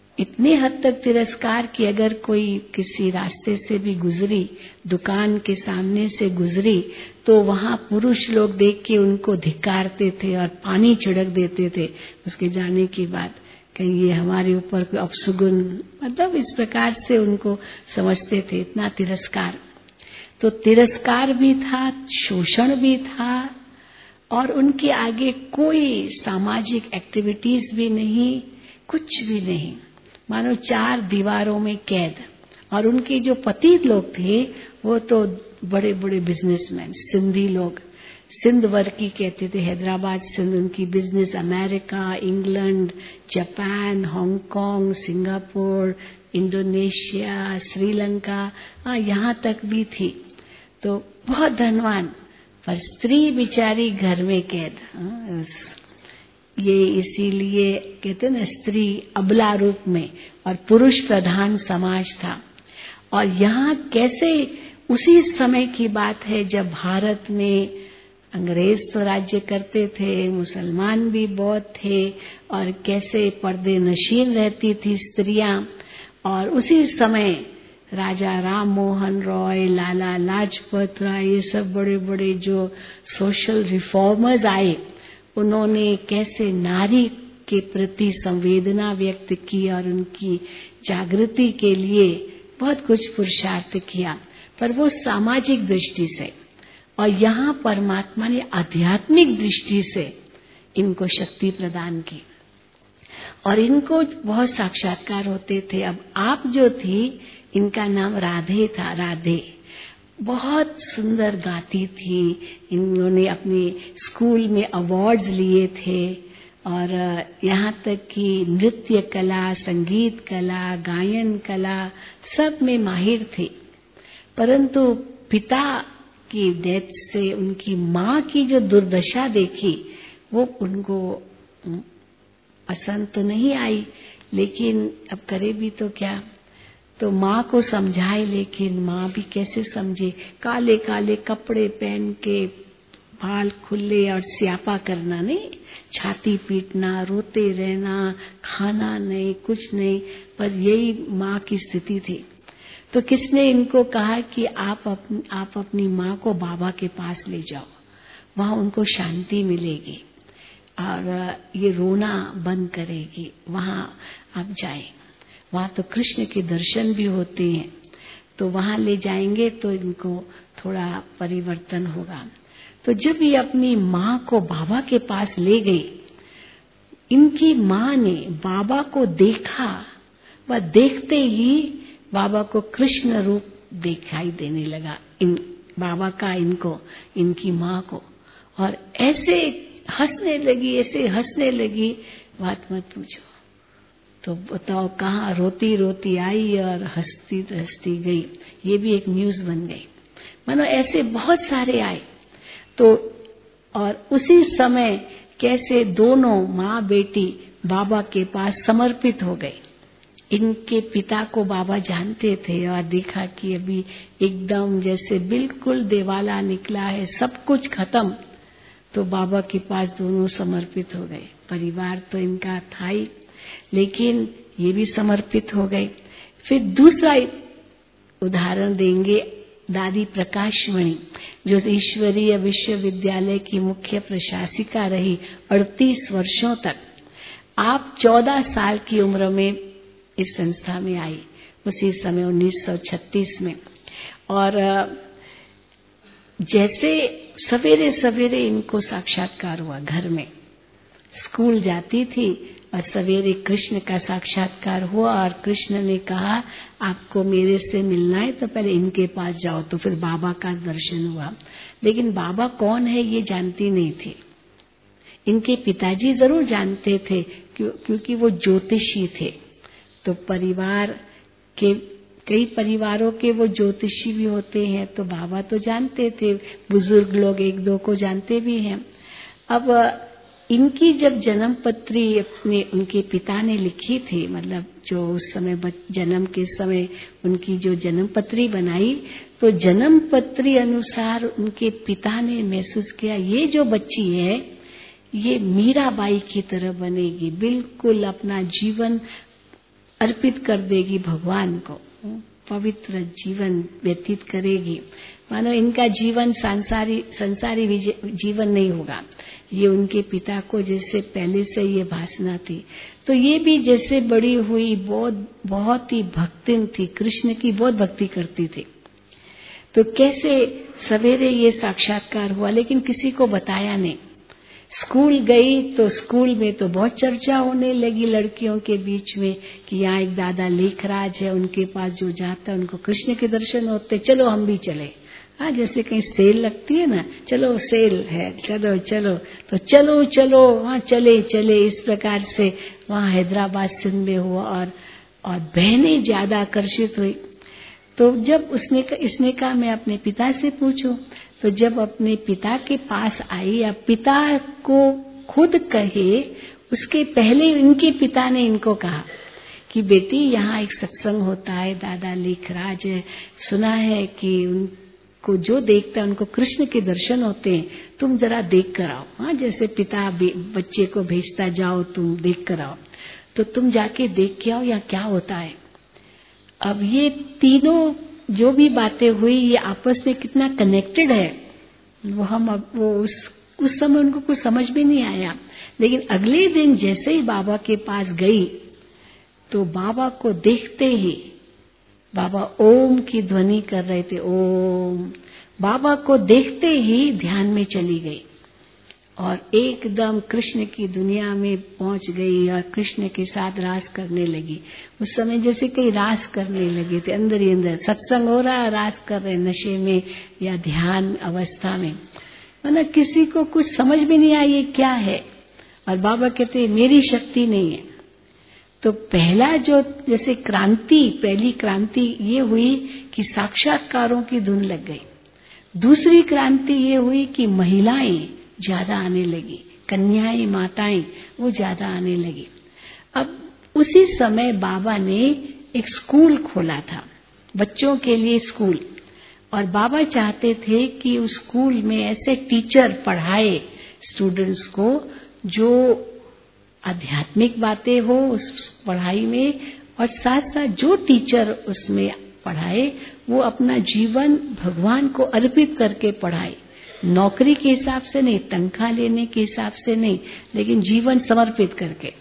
इतने हद तक तिरस्कार कि अगर कोई किसी रास्ते से भी गुजरी, दुकान के सामने से गुजरी, तो वहां पुरुष लोग देख के उनको धिक्कारते थे और पानी छिड़क देते थे उसके जाने के बाद, कहीं ये हमारे ऊपर कोई अपशगुन, मतलब इस प्रकार से उनको समझते थे, इतना तिरस्कार। तो तिरस्कार भी था, शोषण भी था, और उनके आगे कोई सामाजिक एक्टिविटीज भी नहीं, कुछ भी नहीं, मानो 4 दीवारों में कैद। और उनके जो पति लोग थे वो तो बड़े बड़े बिजनेसमैन, सिंधी लोग, सिंध वर्की कहते थे, हैदराबाद सिंध, उनकी business America, England, Japan, Hong Kong, Singapore, Indonesia, Sri Lanka, यहाँ तक भी थी। तो बहुत धनवान, पर स्त्री बिचारी घर में कैद। ये इसीलिए कहते हैं ना, स्त्री अबला रूप में, और पुरुष प्रधान समाज था। और यहाँ कैसे, उसी समय की बात है जब भारत में अंग्रेज तो राज्य करते थे, मुसलमान भी बहुत थे, और कैसे पर्दे नशीन रहती थी स्त्रियां। और उसी समय राजा राम मोहन रॉय, लाला लाजपत राय, ये सब बड़े बड़े जो सोशल रिफॉर्मर्स आए, उन्होंने कैसे नारी के प्रति संवेदना व्यक्त की और उनकी जागृति के लिए बहुत कुछ पुरुषार्थ किया, पर वो सामाजिक दृष्टि से। और यहाँ परमात्मा ने आध्यात्मिक दृष्टि से इनको शक्ति प्रदान की, और इनको बहुत साक्षात्कार होते थे। अब आप जो थी, इनका नाम राधे था, राधे बहुत सुंदर गाती थी, इन्होंने अपने स्कूल में अवार्ड्स लिए थे, और यहाँ तक कि नृत्य कला, संगीत कला, गायन कला सब में माहिर थे। परंतु पिता की डेथ से उनकी माँ की जो दुर्दशा देखी, वो उनको पसंद तो नहीं आई, लेकिन अब करे भी तो क्या। तो माँ को समझाए, लेकिन माँ भी कैसे समझे, काले काले कपड़े पहन के, बाल खुले और स्यापा करना नहीं, छाती पीटना, रोते रहना, खाना नहीं, कुछ नहीं, पर यही माँ की स्थिति थी। तो किसने इनको कहा कि आप अपनी माँ को बाबा के पास ले जाओ, वहां उनको शांति मिलेगी और ये रोना बंद करेगी, वहां आप जाएं, वहां तो कृष्ण के दर्शन भी होते हैं, तो वहां ले जाएंगे तो इनको थोड़ा परिवर्तन होगा। तो जब ये अपनी माँ को बाबा के पास ले गई, इनकी माँ ने बाबा को देखा, वह देखते ही बाबा को कृष्ण रूप दिखाई देने लगा, इन बाबा का इनको, इनकी माँ को, और ऐसे हंसने लगी, ऐसे हंसने लगी, बात मत पूछो। तो बताओ कहाँ रोती रोती आई और हंसती हंसती गई, ये भी एक न्यूज बन गई। मानो ऐसे बहुत सारे आए। तो और उसी समय कैसे दोनों माँ बेटी बाबा के पास समर्पित हो गए। इनके पिता को बाबा जानते थे और देखा कि अभी एकदम जैसे बिल्कुल देवाला निकला है, सब कुछ खत्म, तो बाबा के पास दोनों समर्पित हो गए। परिवार तो इनका था ही, लेकिन ये भी समर्पित हो गए। फिर दूसरा उदाहरण देंगे, दादी प्रकाशमणि, जो ईश्वरीय विश्वविद्यालय की मुख्य प्रशासिका रही 38 वर्षों तक। आप 14 साल की उम्र में इस संस्था में आई, उसी समय 1936 में। और जैसे सवेरे सवेरे इनको साक्षात्कार हुआ, घर में स्कूल जाती थी और सवेरे कृष्ण का साक्षात्कार हुआ, और कृष्ण ने कहा आपको मेरे से मिलना है तो पहले इनके पास जाओ, तो फिर बाबा का दर्शन हुआ। लेकिन बाबा कौन है ये जानती नहीं थी। इनके पिताजी जरूर जानते थे, क्योंकि वो ज्योतिषी थे। तो परिवार के, कई परिवारों के वो ज्योतिषी भी होते हैं, तो बाबा तो जानते थे, बुजुर्ग लोग एक दो को जानते भी हैं। अब इनकी जब जन्म पत्री अपने उनके पिता ने लिखी थी, मतलब जो उस समय जन्म के समय उनकी जो जन्म पत्री बनाई, तो जन्म पत्री अनुसार उनके पिता ने महसूस किया ये जो बच्ची है ये मीराबाई की तरह बनेगी, बिल्कुल अपना जीवन अर्पित कर देगी भगवान को, पवित्र जीवन व्यतीत करेगी। मानो इनका जीवन संसारी जीवन नहीं होगा। ये उनके पिता को जैसे पहले से ये वासना थी, तो ये भी जैसे बड़ी हुई बहुत ही भक्तिन थी, कृष्ण की बहुत भक्ति करती थी। तो कैसे सवेरे ये साक्षात्कार हुआ, लेकिन किसी को बताया नहीं। स्कूल गई तो स्कूल में तो बहुत चर्चा होने लगी लड़कियों के बीच में कि यहाँ एक दादा लेखराज है, उनके पास जो जाता है उनको कृष्ण के दर्शन होते, चलो हम भी चले। हाँ, जैसे कहीं सेल लगती है ना, चलो सेल है, चलो चलो, तो चलो चलो, हाँ चले चले। इस प्रकार से वहाँ हैदराबाद सिंध में हुआ और बहनें ज्यादा आकर्षित हुई। तो जब इसने कहा मैं अपने पिता से पूछूं, तो जब अपने पिता के पास आई, या पिता को खुद कहे, उसके पहले इनके पिता ने इनको कहा कि बेटी यहाँ एक सत्संग होता है, दादा लेखराज है, सुना है कि उनको जो देखता है उनको कृष्ण के दर्शन होते हैं, तुम जरा देख कर आओ। हाँ, जैसे पिता बच्चे को भेजता, जाओ तुम देख कर आओ, तो तुम जाके देख के आओ यहाँ क्या होता है। अब ये तीनों जो भी बातें हुई, ये आपस में कितना कनेक्टेड है, वो उस समय उनको कुछ समझ में नहीं आया। लेकिन अगले दिन जैसे ही बाबा के पास गई, तो बाबा को देखते ही बाबा ओम की ध्वनि कर रहे थे, ओम। बाबा को देखते ही ध्यान में चली गई और एकदम कृष्ण की दुनिया में पहुंच गई और कृष्ण के साथ रास करने लगी। उस समय जैसे कई रास करने लगे थे, अंदर ही अंदर सत्संग हो रहा है, रास कर रहे नशे में या ध्यान अवस्था में। मतलब किसी को कुछ समझ में नहीं आया ये क्या है। और बाबा कहते मेरी शक्ति नहीं है। तो पहला जो जैसे पहली क्रांति ये हुई कि साक्षात्कारों की धुन लग गई। दूसरी क्रांति ये हुई कि महिलाएं ज्यादा आने लगी, कन्याएं माताएं वो ज्यादा आने लगी। अब उसी समय बाबा ने एक स्कूल खोला था, बच्चों के लिए स्कूल, और बाबा चाहते थे कि उस स्कूल में ऐसे टीचर पढ़ाए स्टूडेंट्स को जो आध्यात्मिक बातें हो उस पढ़ाई में, और साथ साथ जो टीचर उसमें पढ़ाए वो अपना जीवन भगवान को अर्पित करके पढ़ाए। नौकरी के हिसाब से नहीं, तनख्वाह लेने के हिसाब से नहीं, लेकिन जीवन समर्पित करके।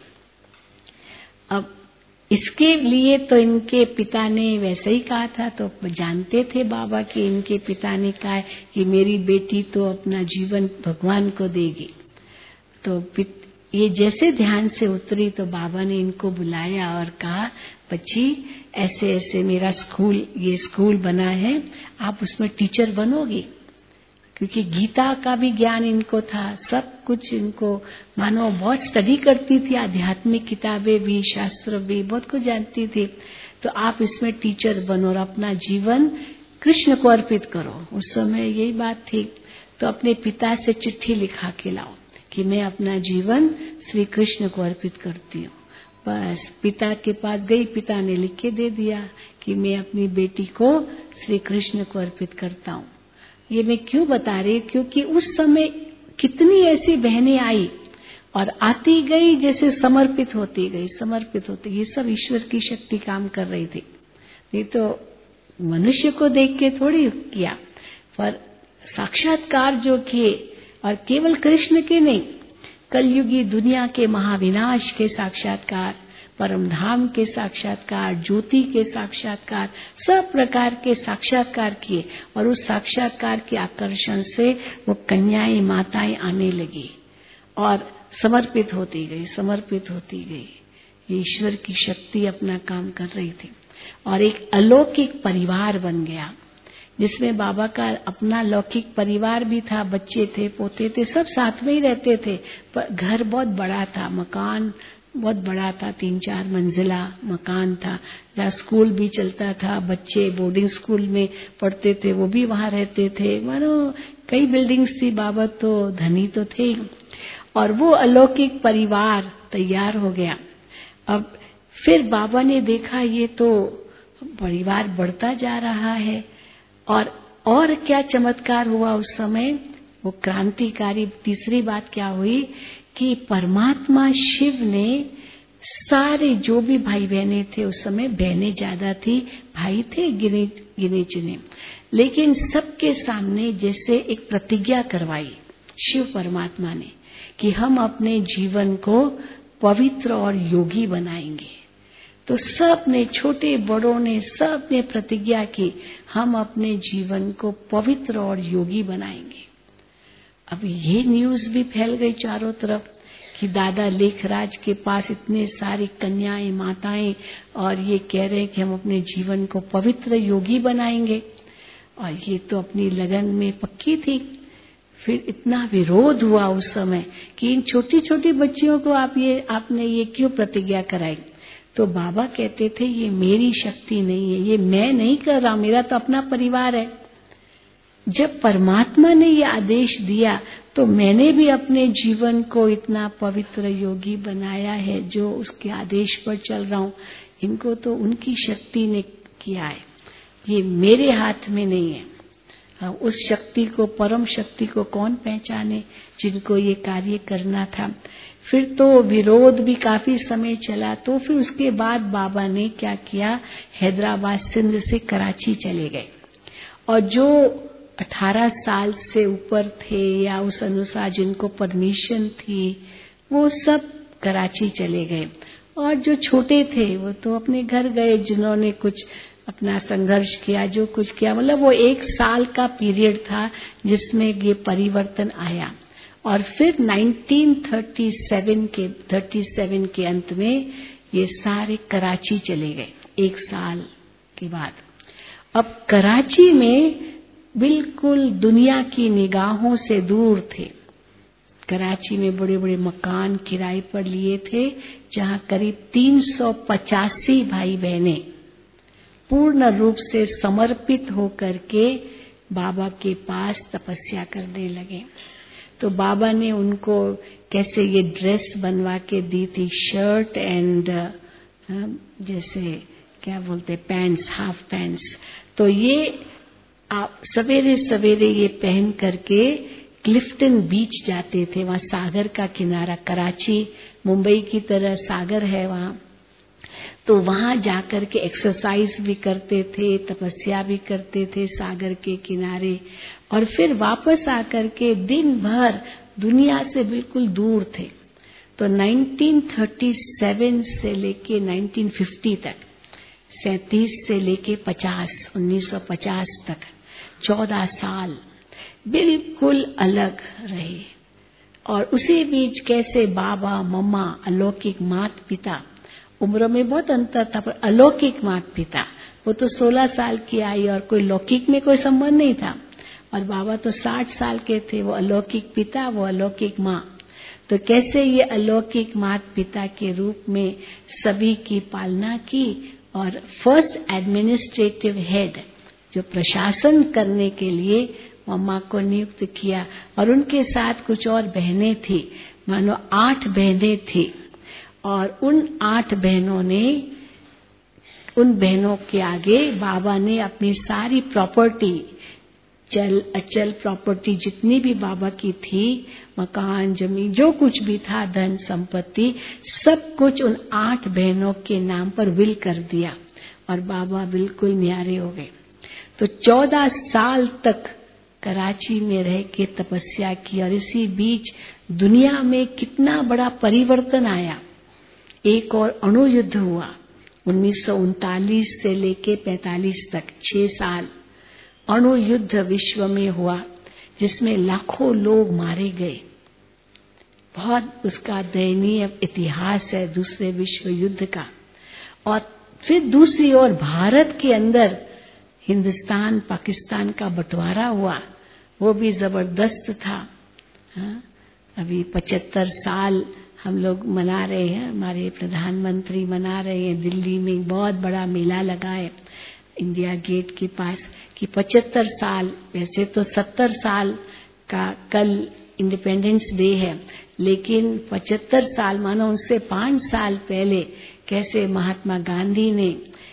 अब इसके लिए तो इनके पिता ने वैसे ही कहा था, तो जानते थे बाबा कि इनके पिता ने कहा कि मेरी बेटी तो अपना जीवन भगवान को देगी। तो ये जैसे ध्यान से उतरी तो बाबा ने इनको बुलाया और कहा, बच्ची ऐसे ऐसे मेरा ये स्कूल बना है, आप उसमें टीचर बनोगी। क्योंकि गीता का भी ज्ञान इनको था, सब कुछ इनको, मानो बहुत स्टडी करती थी, आध्यात्मिक किताबें भी, शास्त्र भी, बहुत कुछ जानती थी। तो आप इसमें टीचर बनो और अपना जीवन कृष्ण को अर्पित करो। उस समय यही बात थी। तो अपने पिता से चिट्ठी लिखा के लाओ कि मैं अपना जीवन श्री कृष्ण को अर्पित करती हूँ। बस पिता के पास गई, पिता ने लिख के दे दिया कि मैं अपनी बेटी को श्री कृष्ण को अर्पित करता हूँ। ये मैं क्यों बता रही हूँ, क्योंकि उस समय कितनी ऐसी बहनें आई और आती गई, जैसे समर्पित होती गई। ये सब ईश्वर की शक्ति काम कर रही थी। नहीं तो मनुष्य को देख के थोड़ी किया, पर साक्षात्कार जो किए, और केवल कृष्ण के नहीं, कलयुगी दुनिया के महाविनाश के साक्षात्कार, परम धाम के साक्षात्कार, ज्योति के साक्षात्कार, सब प्रकार के साक्षात्कार किए। और उस साक्षात्कार के आकर्षण से वो कन्याएं माताएं आने लगी और समर्पित होती गई। ईश्वर की शक्ति अपना काम कर रही थी और एक अलौकिक परिवार बन गया, जिसमें बाबा का अपना लौकिक परिवार भी था, बच्चे थे, पोते थे, सब साथ में ही रहते थे। पर घर बहुत बड़ा था, मकान बहुत बड़ा था, 3-4 मंजिला मकान था, जहाँ स्कूल भी चलता था, बच्चे बोर्डिंग स्कूल में पढ़ते थे, वो भी वहाँ रहते थे। मानो कई बिल्डिंग्स थी, बाबा तो धनी तो थे। और वो अलौकिक परिवार तैयार हो गया। अब फिर बाबा ने देखा ये तो परिवार बढ़ता जा रहा है, और क्या चमत्कार हुआ उस समय, वो क्रांतिकारी तीसरी बात क्या हुई कि परमात्मा शिव ने सारे जो भी भाई बहने थे, उस समय बहनें ज्यादा थी, भाई थे गिने चुने, लेकिन सबके सामने जैसे एक प्रतिज्ञा करवाई शिव परमात्मा ने कि हम अपने जीवन को पवित्र और योगी बनाएंगे। तो सब ने, छोटे बड़ों ने, सब ने प्रतिज्ञा की हम अपने जीवन को पवित्र और योगी बनाएंगे। अब ये न्यूज भी फैल गई चारों तरफ कि दादा लेखराज के पास इतने सारी कन्याएं, माताएं, और ये कह रहे हैं कि हम अपने जीवन को पवित्र योगी बनाएंगे। और ये तो अपनी लगन में पक्की थी। फिर इतना विरोध हुआ उस समय कि इन छोटी छोटी बच्चियों को आपने ये क्यों प्रतिज्ञा कराई। तो बाबा कहते थे ये मेरी शक्ति नहीं है, ये मैं नहीं कर रहा, मेरा तो अपना परिवार है। जब परमात्मा ने ये आदेश दिया तो मैंने भी अपने जीवन को इतना पवित्र योगी बनाया है जो उसके आदेश पर चल रहा हूं। इनको तो उनकी शक्ति ने किया है, ये मेरे हाथ में नहीं है। उस शक्ति को, परम शक्ति को कौन पहचाने जिनको ये कार्य करना था। फिर तो विरोध भी काफी समय चला। तो फिर उसके बाद बाबा ने क्या किया, हैदराबाद सिंध से कराची चले गए, और जो 18 साल से ऊपर थे या उस अनुसार जिनको परमिशन थी वो सब कराची चले गए, और जो छोटे थे वो तो अपने घर गए, जिन्होंने कुछ अपना संघर्ष किया, जो कुछ किया। मतलब वो 1 साल का पीरियड था जिसमें ये परिवर्तन आया। और फिर 1937 के अंत में ये सारे कराची चले गए 1 साल के बाद। अब कराची में बिल्कुल दुनिया की निगाहों से दूर थे। कराची में बड़े बड़े मकान किराए पर लिए थे, जहां करीब 385 भाई बहने पूर्ण रूप से समर्पित होकर के बाबा के पास तपस्या करने लगे। तो बाबा ने उनको कैसे ये ड्रेस बनवा के दी थी, शर्ट एंड जैसे क्या बोलते पैंट्स, हाफ पैंट्स। तो ये आप सवेरे सवेरे ये पहन करके क्लिफ्टन बीच जाते थे। वहां सागर का किनारा, कराची मुंबई की तरह सागर है वहां, तो वहां जाकर के एक्सरसाइज भी करते थे, तपस्या भी करते थे सागर के किनारे, और फिर वापस आकर के दिन भर दुनिया से बिल्कुल दूर थे। तो 1937 से लेके 1950 तक, 37 से लेके 1950 तक 14 साल बिल्कुल अलग रहे। और उसी बीच कैसे बाबा, मम्मा, अलौकिक माता पिता, उम्र में बहुत अंतर था पर अलौकिक माता पिता, वो तो 16 साल की आई और कोई लौकिक में कोई संबंध नहीं था, और बाबा तो 60 साल के थे, वो अलौकिक पिता, वो अलौकिक माँ। तो कैसे ये अलौकिक माता पिता के रूप में सभी की पालना की, और फर्स्ट एडमिनिस्ट्रेटिव हेड जो प्रशासन करने के लिए मम्मा को नियुक्त किया, और उनके साथ कुछ और बहनें थी, मानो 8 बहनें थी। और उन 8 बहनों ने, उन बहनों के आगे बाबा ने अपनी सारी प्रॉपर्टी, चल अचल प्रॉपर्टी जितनी भी बाबा की थी, मकान, जमीन, जो कुछ भी था, धन संपत्ति, सब कुछ उन 8 बहनों के नाम पर विल कर दिया, और बाबा बिल्कुल न्यारे हो गए। तो 14 साल तक कराची में रह के तपस्या की, और इसी बीच दुनिया में कितना बड़ा परिवर्तन आया। एक और अणु युद्ध हुआ 1939 से लेके 45 तक, 6 साल अणु युद्ध विश्व में हुआ, जिसमें लाखों लोग मारे गए। बहुत उसका दयनीय इतिहास है दूसरे विश्व युद्ध का। और फिर दूसरी ओर भारत के अंदर हिंदुस्तान पाकिस्तान का बंटवारा हुआ, वो भी जबरदस्त था। अभी 75 साल हम लोग मना रहे हैं, हमारे प्रधानमंत्री मना रहे हैं। दिल्ली में बहुत बड़ा मेला लगा है इंडिया गेट के पास कि 75 साल, वैसे तो 70 साल का कल इंडिपेंडेंस डे है, लेकिन 75 साल मानो उससे 5 साल पहले कैसे महात्मा गांधी ने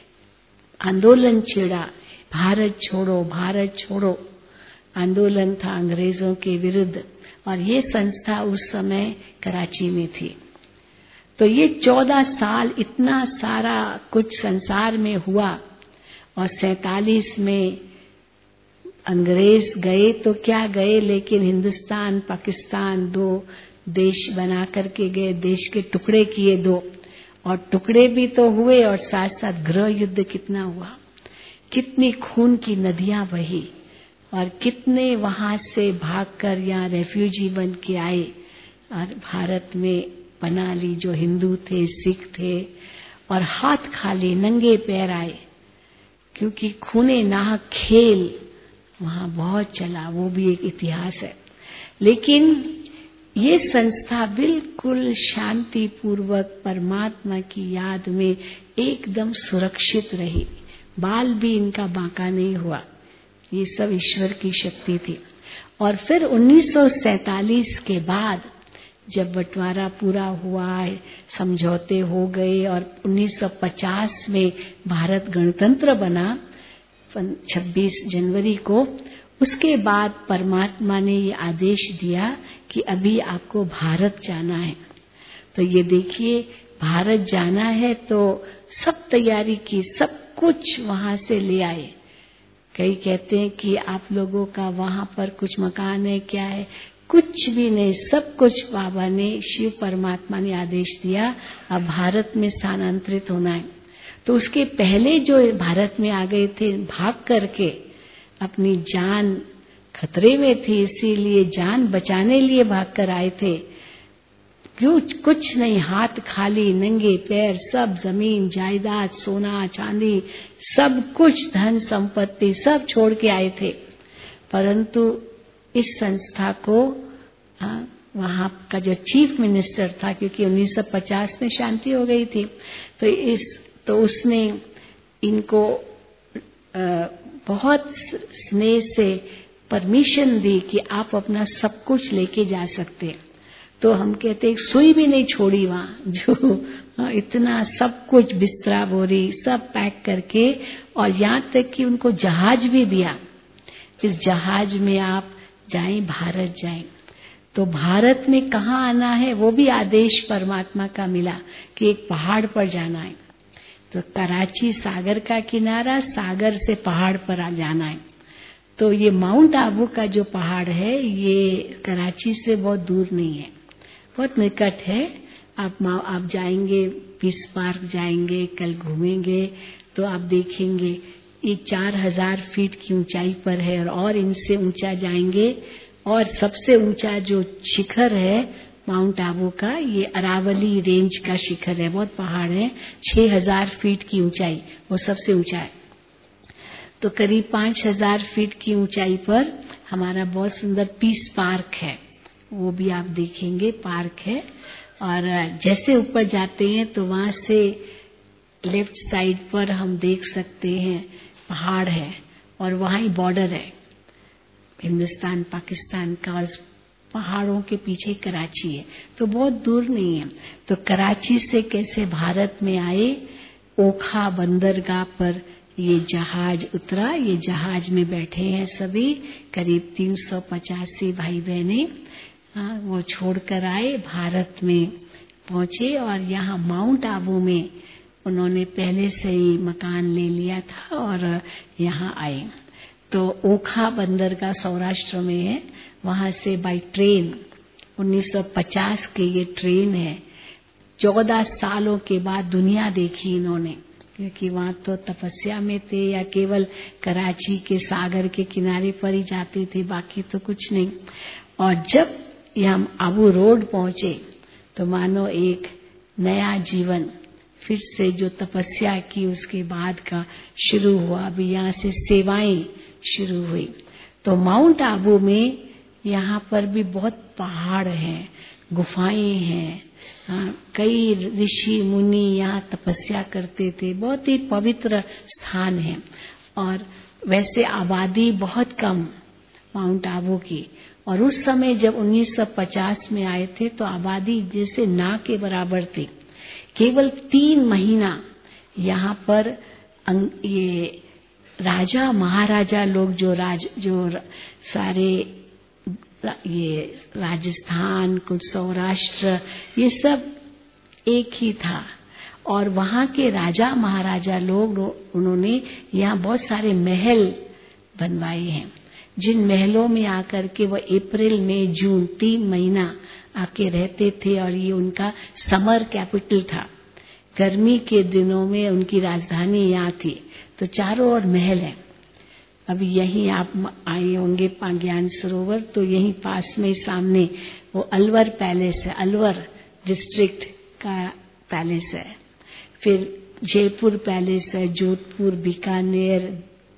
आंदोलन छेड़ा, भारत छोड़ो, भारत छोड़ो आंदोलन था अंग्रेजों के विरुद्ध, और ये संस्था उस समय कराची में थी। तो ये 14 साल इतना सारा कुछ संसार में हुआ और 47 में अंग्रेज गए तो क्या गए, लेकिन हिंदुस्तान पाकिस्तान 2 देश बना करके गए, देश के टुकड़े किए 2, और टुकड़े भी तो हुए और साथ साथ गृह युद्ध कितना हुआ, कितनी खून की नदियां बही और कितने वहां से भागकर यहाँ रेफ्यूजी बन के आए और भारत में बना ली, जो हिंदू थे सिख थे, और हाथ खाली नंगे पैर आए, क्योंकि खूने नाहक खेल वहां बहुत चला, वो भी एक इतिहास है। लेकिन ये संस्था बिल्कुल शांति पूर्वक परमात्मा की याद में एकदम सुरक्षित रही, बाल भी इनका बांका नहीं हुआ, ये सब ईश्वर की शक्ति थी। और फिर 1947 के बाद जब बंटवारा पूरा हुआ, समझौते हो गए और 1950 में भारत गणतंत्र बना 26 जनवरी को, उसके बाद परमात्मा ने ये आदेश दिया कि अभी आपको भारत जाना है। तो ये देखिए, भारत जाना है तो सब तैयारी की, सब कुछ वहां से ले आए। कई कहते हैं कि आप लोगों का वहां पर कुछ मकान है, क्या है, कुछ भी नहीं, सब कुछ बाबा ने, शिव परमात्मा ने आदेश दिया अब भारत में स्थानांतरित होना है। तो उसके पहले जो भारत में आ गए थे भाग करके, अपनी जान खतरे में थी, इसीलिए जान बचाने लिए भाग कर आए थे, क्यों कुछ नहीं, हाथ खाली नंगे पैर, सब जमीन जायदाद सोना चांदी सब कुछ धन संपत्ति सब छोड़ के आए थे। परंतु इस संस्था को वहां का जो चीफ मिनिस्टर था, क्योंकि 1950 में शांति हो गई थी, तो उसने इनको बहुत स्नेह से परमिशन दी कि आप अपना सब कुछ लेके जा सकते। तो हम कहते एक सुई भी नहीं छोड़ी वहां, जो इतना सब कुछ बिस्तरा बोरी सब पैक करके, और यहाँ तक कि उनको जहाज भी दिया, इस जहाज में आप जाएं, भारत जाएं। तो भारत में कहाँ आना है वो भी आदेश परमात्मा का मिला कि एक पहाड़ पर जाना है। तो कराची सागर का किनारा, सागर से पहाड़ पर आ जाना है। तो ये माउंट आबू का जो पहाड़ है ये कराची से बहुत दूर नहीं है, बहुत निकट है। आप जाएंगे, पीस पार्क जाएंगे, कल घूमेंगे तो आप देखेंगे ये 4000 फीट की ऊंचाई पर है, और इनसे ऊंचा जाएंगे। और सबसे ऊंचा जो शिखर है माउंट आबू का, ये अरावली रेंज का शिखर है, बहुत पहाड़ है, 6000 फीट की ऊंचाई, वो सबसे ऊंचा है। तो करीब 5000 फीट की ऊंचाई पर हमारा बहुत सुंदर पीस पार्क है, वो भी आप देखेंगे, पार्क है। और जैसे ऊपर जाते हैं तो वहां से लेफ्ट साइड पर हम देख सकते हैं पहाड़ है, और वहां ही बॉर्डर है हिंदुस्तान पाकिस्तान का, और पहाड़ों के पीछे कराची है, तो बहुत दूर नहीं है। तो कराची से कैसे भारत में आए, ओखा बंदरगाह पर ये जहाज उतरा, ये जहाज में बैठे हैं सभी, करीब 385 भाई बहने, वो छोड़कर आए, भारत में पहुंचे, और यहाँ माउंट आबू में उन्होंने पहले से ही मकान ले लिया था और यहाँ आए। तो ओखा बंदरगाह सौराष्ट्र में है, वहां से बाई ट्रेन 1950 के ये ट्रेन है। 14 सालों के बाद दुनिया देखी इन्होंने, क्योंकि वहां तो तपस्या में थे या केवल कराची के सागर के किनारे पर ही जाते थे, बाकी तो कुछ नहीं। और जब हम आबू रोड पहुंचे तो मानो एक नया जीवन फिर से जो तपस्या की उसके बाद का शुरू हुआ। अभी यहाँ से सेवाएं शुरू हुई। तो माउंट आबू में यहाँ पर भी बहुत पहाड़ हैं, गुफाएं हैं, कई ऋषि मुनि यहाँ तपस्या करते थे, बहुत ही पवित्र स्थान है। और वैसे आबादी बहुत कम माउंट आबू की, और उस समय जब 1950 में आए थे तो आबादी जैसे ना के बराबर थी। केवल 3 महीना यहाँ पर ये राजा महाराजा लोग जो सारे ये राजस्थान कुछ सौराष्ट्र ये सब एक ही था। और वहां के राजा महाराजा लोग, उन्होंने यहाँ बहुत सारे महल बनवाए हैं, जिन महलों में आकर के वो अप्रैल मई जून 3 महीना आके रहते थे। और ये उनका समर कैपिटल था। गर्मी के दिनों में उनकी राजधानी यहाँ थी। तो चारों ओर महल है। अभी यहीं आप आए होंगे ज्ञान सरोवर, तो यहीं पास में सामने वो अलवर पैलेस है, अलवर डिस्ट्रिक्ट का पैलेस है। फिर जयपुर पैलेस है, जोधपुर, बीकानेर,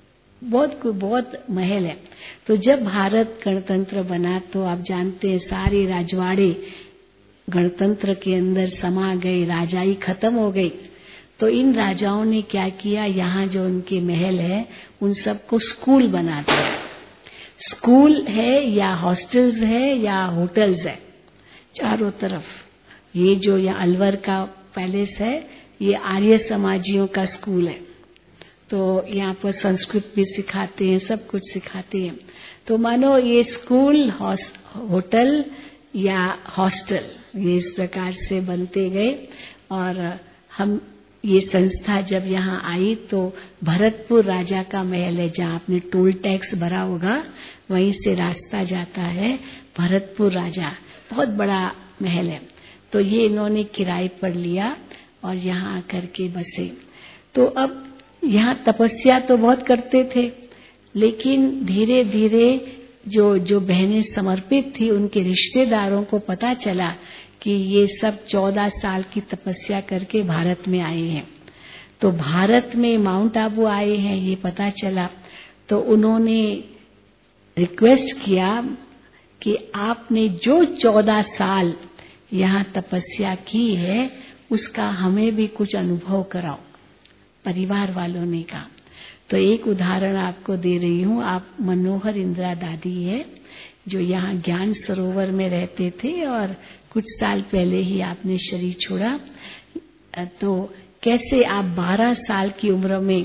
बहुत महल है। तो जब भारत गणतंत्र बना तो आप जानते हैं सारे राजवाड़े गणतंत्र के अंदर समा गए, राजाई खत्म हो गई। तो इन राजाओं ने क्या किया, यहाँ जो उनके महल है उन सबको स्कूल बना दिया। स्कूल है या हॉस्टल्स है या होटल्स है चारों तरफ। ये जो यहाँ अलवर का पैलेस है ये आर्य समाजियों का स्कूल है। तो यहाँ पर संस्कृत भी सिखाते हैं, सब कुछ सिखाते हैं। तो मानो ये स्कूल, होटल या हॉस्टल, ये इस प्रकार से बनते गए। और हम ये संस्था जब यहाँ आई तो भरतपुर राजा का महल है, जहाँ आपने टोल टैक्स भरा होगा, वहीं से रास्ता जाता है भरतपुर राजा, बहुत बड़ा महल है। तो ये इन्होंने किराए पर लिया और यहाँ आकर के बसे। तो अब यहाँ तपस्या तो बहुत करते थे, लेकिन धीरे धीरे जो बहनें समर्पित थी उनके रिश्तेदारों को पता चला कि ये सब 14 साल की तपस्या करके भारत में आए हैं। तो भारत में माउंट आबू आए हैं ये पता चला। तो उन्होंने रिक्वेस्ट किया कि आपने जो 14 साल यहाँ तपस्या की है उसका हमें भी कुछ अनुभव कराओ। परिवार वालों ने कहा। तो एक उदाहरण आपको दे रही हूँ। आप मनोहर इंदिरा दादी है जो यहाँ ज्ञान सरोवर में रहते थे और कुछ साल पहले ही आपने शरीर छोड़ा। तो कैसे आप 12 साल की उम्र में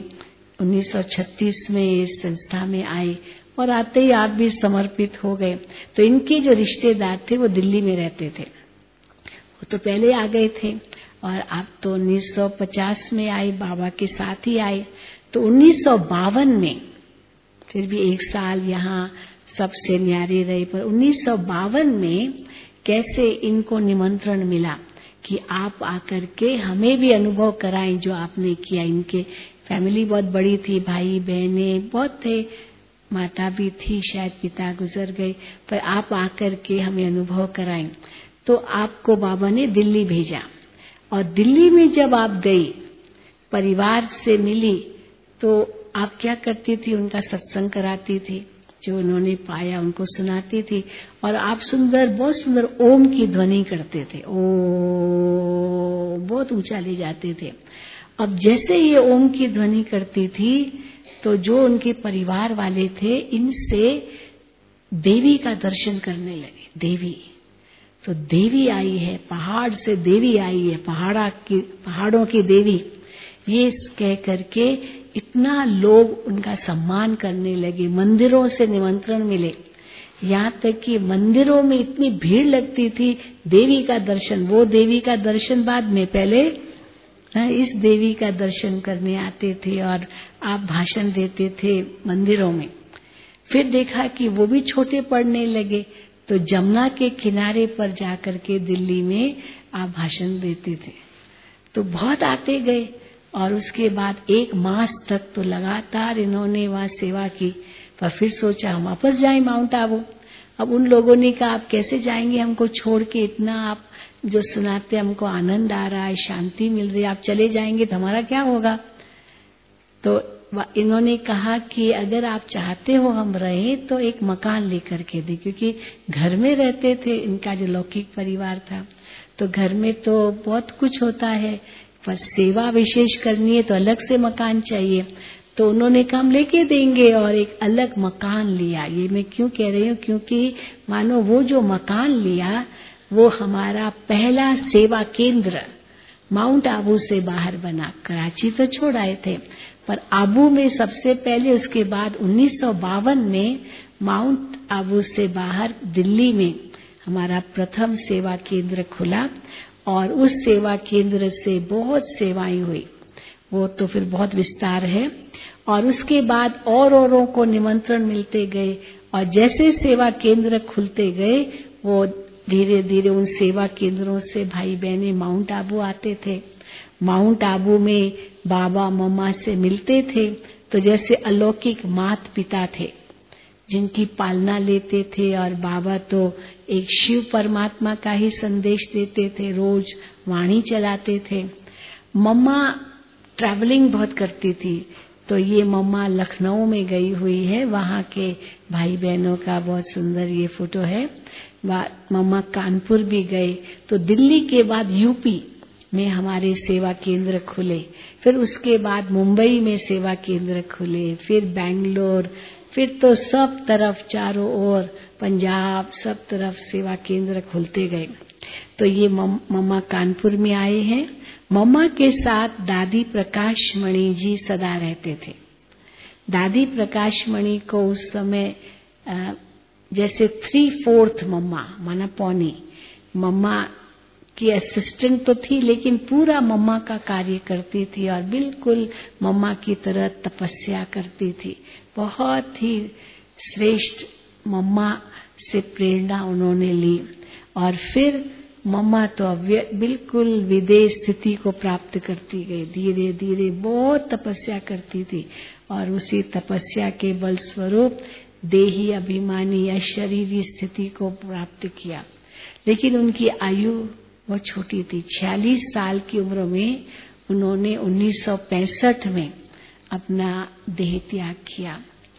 1936 में इस संस्था में आए और आते ही आप भी समर्पित हो गए। तो इनके जो रिश्तेदार थे वो दिल्ली में रहते थे, वो तो पहले आ गए थे और आप तो 1950 में आए, बाबा के साथ ही आए। तो 1952 में फिर भी एक साल यहाँ सबसे न्यारे रहे, पर 1952 में कैसे इनको निमंत्रण मिला कि आप आकर के हमें भी अनुभव कराएं जो आपने किया। इनके फैमिली बहुत बड़ी थी, भाई बहने बहुत थे, माता भी थी, शायद पिता गुजर गए, पर आप आकर के हमें अनुभव कराएं। तो आपको बाबा ने दिल्ली भेजा और दिल्ली में जब आप गई, परिवार से मिली, तो आप क्या करती थी, उनका सत्संग कराती थी, जो उन्होंने पाया उनको सुनाती थी। और आप बहुत सुंदर ओम की ध्वनि करते थे, ओ बहुत ऊंचा ले जाते थे। अब जैसे ये ओम की ध्वनि करती थी तो जो उनके परिवार वाले थे इनसे देवी का दर्शन करने लगे। देवी, तो देवी आई है, पहाड़ से देवी आई है, पहाड़ों की देवी, ये कह करके इतना लोग उनका सम्मान करने लगे। मंदिरों से निमंत्रण मिले, यहाँ तक कि मंदिरों में इतनी भीड़ लगती थी। देवी का दर्शन, वो देवी का दर्शन बाद में, पहले इस देवी का दर्शन करने आते थे और आप भाषण देते थे मंदिरों में। फिर देखा कि वो भी छोटे पड़ने लगे, तो जमुना के किनारे पर जाकर के दिल्ली में आप भाषण देते थे। तो बहुत आते गए और उसके बाद 1 मास तक तो लगातार इन्होंने वहाँ सेवा की। पर फिर सोचा हम वापस जाएं माउंट आबू। अब उन लोगों ने कहा आप कैसे जाएंगे हमको छोड़ के, इतना आप जो सुनाते हमको आनंद आ रहा है, शांति मिल रही है, आप चले जाएंगे तो हमारा क्या होगा। तो इन्होंने कहा कि अगर आप चाहते हो हम रहें तो एक मकान लेकर के दे, क्योंकि घर में रहते थे, इनका जो लौकिक परिवार था, तो घर में तो बहुत कुछ होता है, पर सेवा विशेष करनी है तो अलग से मकान चाहिए। तो उन्होंने कहा हम लेके देंगे और एक अलग मकान लिया। ये मैं क्यों कह रही हूँ, क्योंकि मानो वो जो मकान लिया वो हमारा पहला सेवा केंद्र माउंट आबू से बाहर बना। कराची तो छोड़ आए थे, पर आबू में सबसे पहले, उसके बाद 1952 में माउंट आबू से बाहर दिल्ली में हमारा प्रथम सेवा केंद्र खुला। और उस सेवा केंद्र से बहुत सेवाएं हुई, वो तो फिर बहुत विस्तार है। और उसके बाद औरों को निमंत्रण मिलते गए और जैसे सेवा केंद्र खुलते गए वो धीरे धीरे उन सेवा केंद्रों से भाई बहने माउंट आबू आते थे। माउंट आबू में बाबा मम्मा से मिलते थे तो जैसे अलौकिक माता पिता थे जिनकी पालना लेते थे, और बाबा तो एक शिव परमात्मा का ही संदेश देते थे, रोज वाणी चलाते थे। मम्मा ट्रैवलिंग बहुत करती थी, तो ये मम्मा लखनऊ में गई हुई है, वहाँ के भाई बहनों का बहुत सुंदर ये फोटो है। मम्मा कानपुर भी गए, तो दिल्ली के बाद यूपी में हमारे सेवा केंद्र खुले, फिर उसके बाद मुंबई में सेवा केंद्र खुले, फिर बेंगलोर, फिर तो सब तरफ चारों ओर पंजाब सब तरफ सेवा केंद्र खुलते गए। तो ये मम्मा कानपुर में आए हैं। मम्मा के साथ दादी प्रकाश मणि जी सदा रहते थे। दादी प्रकाश मणि को उस समय जैसे 3/4 मम्मा माना पौनी मम्मा की असिस्टेंट तो थी, लेकिन पूरा मम्मा का कार्य करती थी और बिल्कुल मम्मा की तरह तपस्या करती थी। बहुत ही श्रेष्ठ मम्मा से प्रेरणा उन्होंने ली और फिर मम्मा तो बिल्कुल विदेश स्थिति को प्राप्त करती गई। धीरे धीरे बहुत तपस्या करती थी और उसी तपस्या के बल स्वरूप देही अभिमानी या शरीरी स्थिति को प्राप्त किया। लेकिन उनकी आयु बहुत छोटी थी। 46 साल की उम्र में उन्होंने 1965 में अपना देह त्याग किया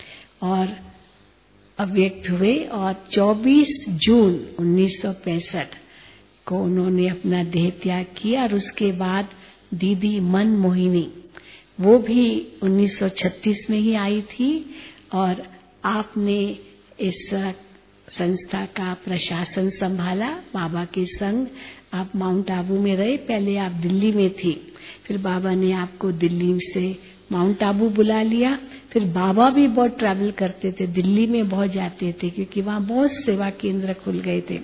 और अव्यक्त हुए, और 24 जून 1965 को उन्होंने अपना देह त्याग किया। और उसके बाद दीदी मनमोहिनी वो भी 1936 में ही आई थी, और आपने इस संस्था का प्रशासन संभाला बाबा के संग। आप माउंट आबू में रहे, पहले आप दिल्ली में थी, फिर बाबा ने आपको दिल्ली से माउंट आबू बुला लिया। फिर बाबा भी बहुत ट्रैवल करते थे, दिल्ली में बहुत जाते थे क्योंकि वहाँ बहुत सेवा केंद्र खुल गए थे।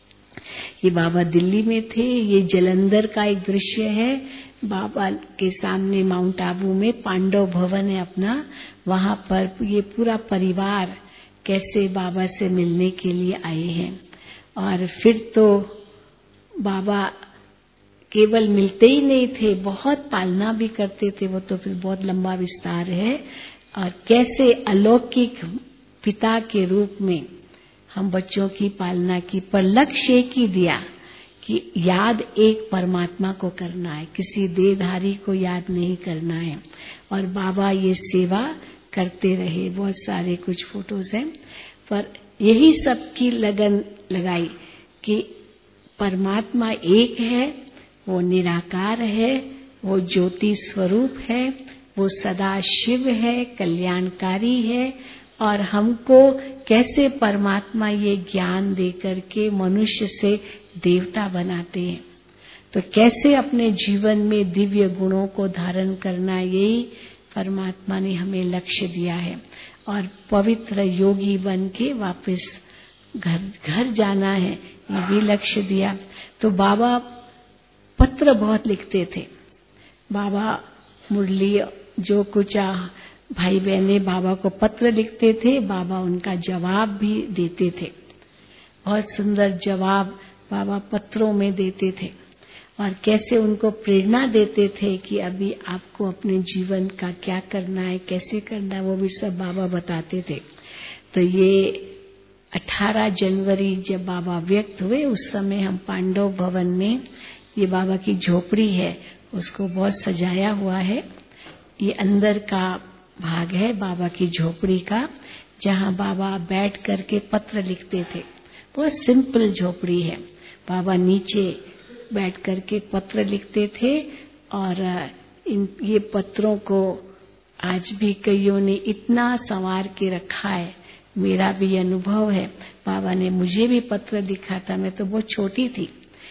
ये बाबा दिल्ली में थे। ये जलंधर का एक दृश्य है। बाबा के सामने माउंट आबू में पांडव भवन है अपना, वहाँ पर ये पूरा परिवार कैसे बाबा से मिलने के लिए आए हैं। और फिर तो बाबा केवल मिलते ही नहीं थे, बहुत पालना भी करते थे, वो तो फिर बहुत लंबा विस्तार है। और कैसे अलौकिक पिता के रूप में हम बच्चों की पालना की, पर लक्ष्य एक ही दिया कि याद एक परमात्मा को करना है, किसी देहधारी को याद नहीं करना है। और बाबा ये सेवा करते रहे। बहुत सारे कुछ फोटोज हैं, पर यही सब की लगन लगाई कि परमात्मा एक है, वो निराकार है, वो ज्योति स्वरूप है, वो सदा शिव है, कल्याणकारी है, और हमको कैसे परमात्मा ये ज्ञान देकर के मनुष्य से देवता बनाते हैं। तो कैसे अपने जीवन में दिव्य गुणों को धारण करना, यही परमात्मा ने हमें लक्ष्य दिया है। और पवित्र योगी बन के वापस घर जाना है, ये भी लक्ष्य दिया। तो बाबा पत्र बहुत लिखते थे। बाबा मुरली जो कुछ भाई बहने बाबा को पत्र लिखते थे, बाबा उनका जवाब भी देते थे। बहुत सुंदर जवाब बाबा पत्रों में देते थे और कैसे उनको प्रेरणा देते थे कि अभी आपको अपने जीवन का क्या करना है, कैसे करना है, वो भी सब बाबा बताते थे। तो ये 18 जनवरी जब बाबा व्यक्त हुए, उस समय हम पांडव भवन में, ये बाबा की झोपड़ी है, उसको बहुत सजाया हुआ है। ये अंदर का भाग है बाबा की झोपड़ी का, जहाँ बाबा बैठ करके पत्र लिखते थे। बहुत सिंपल झोपड़ी है। बाबा नीचे बैठ करके पत्र लिखते थे और ये पत्रों को आज भी कईयों ने इतना संवार के रखा है। मेरा भी अनुभव है, बाबा ने मुझे भी पत्र लिखा था, मैं तो बहुत छोटी थी,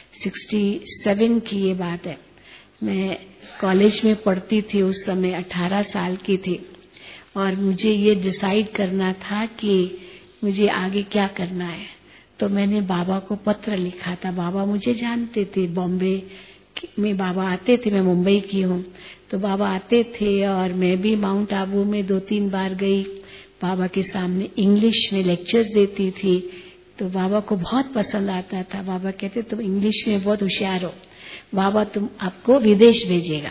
67 की ये बात है। मैं कॉलेज में पढ़ती थी उस समय, 18 साल की थी, और मुझे ये डिसाइड करना था कि मुझे आगे क्या करना है। तो मैंने बाबा को पत्र लिखा था। बाबा मुझे जानते थे, बॉम्बे में बाबा आते थे, मैं मुंबई की हूँ, तो बाबा आते थे और मैं भी माउंट आबू में 2-3 बार गई। बाबा के सामने इंग्लिश में लेक्चर देती थी, तो बाबा को बहुत पसंद आता था। बाबा कहते तुम इंग्लिश में बहुत होशियार हो, बाबा तुम आपको विदेश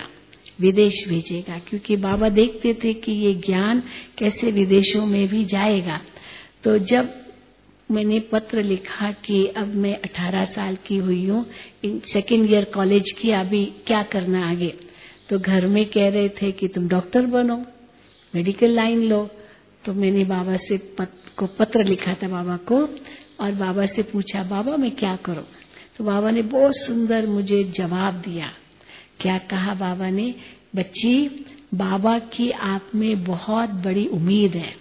भेजेगा, क्योंकि बाबा देखते थे कि ये ज्ञान कैसे विदेशों में भी जाएगा। तो जब मैंने पत्र लिखा कि अब मैं 18 साल की हुई हूँ, 2nd ईयर कॉलेज की, अभी क्या करना आगे, तो घर में कह रहे थे कि तुम डॉक्टर बनो, मेडिकल लाइन लो। तो मैंने बाबा से पत्र लिखा था बाबा को, और बाबा से पूछा बाबा मैं क्या करूं। तो बाबा ने बहुत सुंदर मुझे जवाब दिया। क्या कहा बाबा ने, बच्ची बाबा की आप में बहुत बड़ी उम्मीद है,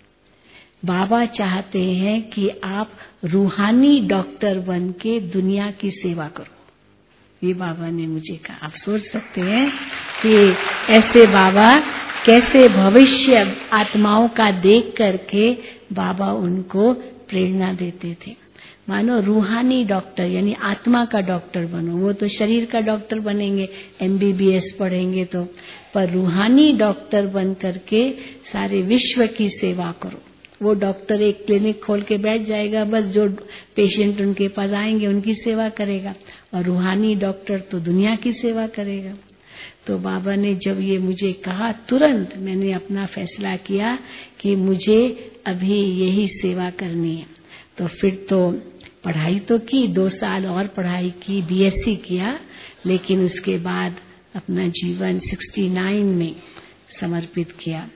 बाबा चाहते हैं कि आप रूहानी डॉक्टर बन के दुनिया की सेवा करो। ये बाबा ने मुझे कहा। आप सोच सकते हैं कि ऐसे बाबा कैसे भविष्य आत्माओं का देख करके बाबा उनको प्रेरणा देते थे। मानो रूहानी डॉक्टर यानी आत्मा का डॉक्टर बनो, वो तो शरीर का डॉक्टर बनेंगे, MBBS पढ़ेंगे तो, पर रूहानी डॉक्टर बन करके सारे विश्व की सेवा करो। वो डॉक्टर एक क्लिनिक खोल के बैठ जाएगा, बस जो पेशेंट उनके पास आएंगे उनकी सेवा करेगा, और रूहानी डॉक्टर तो दुनिया की सेवा करेगा। तो बाबा ने जब ये मुझे कहा, तुरंत मैंने अपना फैसला किया कि मुझे अभी यही सेवा करनी है। तो फिर तो पढ़ाई तो की, 2 साल और पढ़ाई की, BSc किया, लेकिन उसके बाद अपना जीवन 69 में समर्पित किया।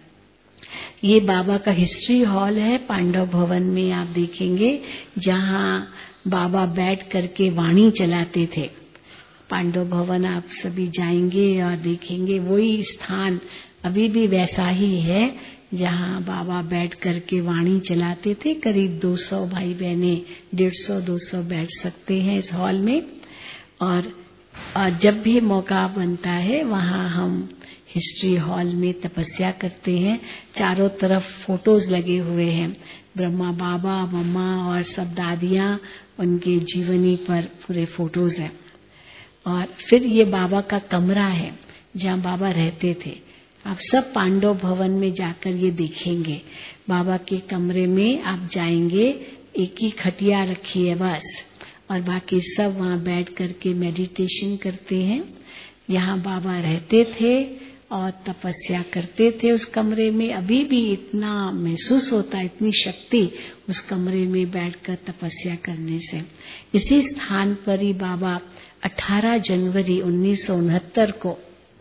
ये बाबा का हिस्ट्री हॉल है, पांडव भवन में आप देखेंगे, जहाँ बाबा बैठ करके वाणी चलाते थे। पांडव भवन आप सभी जाएंगे और देखेंगे, वही स्थान अभी भी वैसा ही है जहाँ बाबा बैठ करके वाणी चलाते थे। करीब 200 भाई बहने, 150-200 बैठ सकते हैं इस हॉल में। और जब भी मौका बनता है वहाँ हम हिस्ट्री हॉल में तपस्या करते हैं। चारों तरफ फोटोज लगे हुए हैं, ब्रह्मा बाबा, मम्मा और सब दादियाँ, उनके जीवनी पर पूरे फोटोज हैं। और फिर ये बाबा का कमरा है जहाँ बाबा रहते थे। आप सब पांडव भवन में जाकर ये देखेंगे। बाबा के कमरे में आप जाएंगे, एक ही खटिया रखी है बस, और बाकी सब वहाँ बैठ करके मेडिटेशन करते हैं। यहाँ बाबा रहते थे और तपस्या करते थे उस कमरे में। अभी भी इतना महसूस होता है, इतनी शक्ति उस कमरे में बैठकर तपस्या करने से। इसी स्थान पर ही बाबा 18 जनवरी 1969 को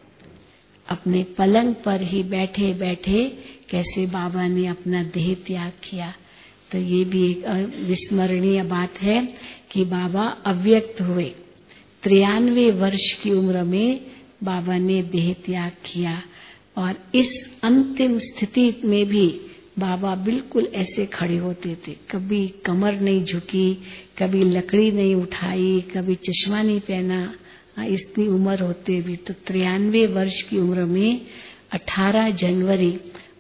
अपने पलंग पर ही बैठे बैठे कैसे बाबा ने अपना देह त्याग किया। तो ये भी एक विस्मरणीय बात है कि बाबा अव्यक्त हुए। 93 वर्ष की उम्र में बाबा ने देह त्याग किया, और इस अंतिम स्थिति में भी बाबा बिल्कुल ऐसे खड़े होते थे। कभी कमर नहीं झुकी, कभी लकड़ी नहीं उठाई, कभी चश्मा नहीं पहना। इतनी उम्र होते भी तो 93 वर्ष की उम्र में 18 जनवरी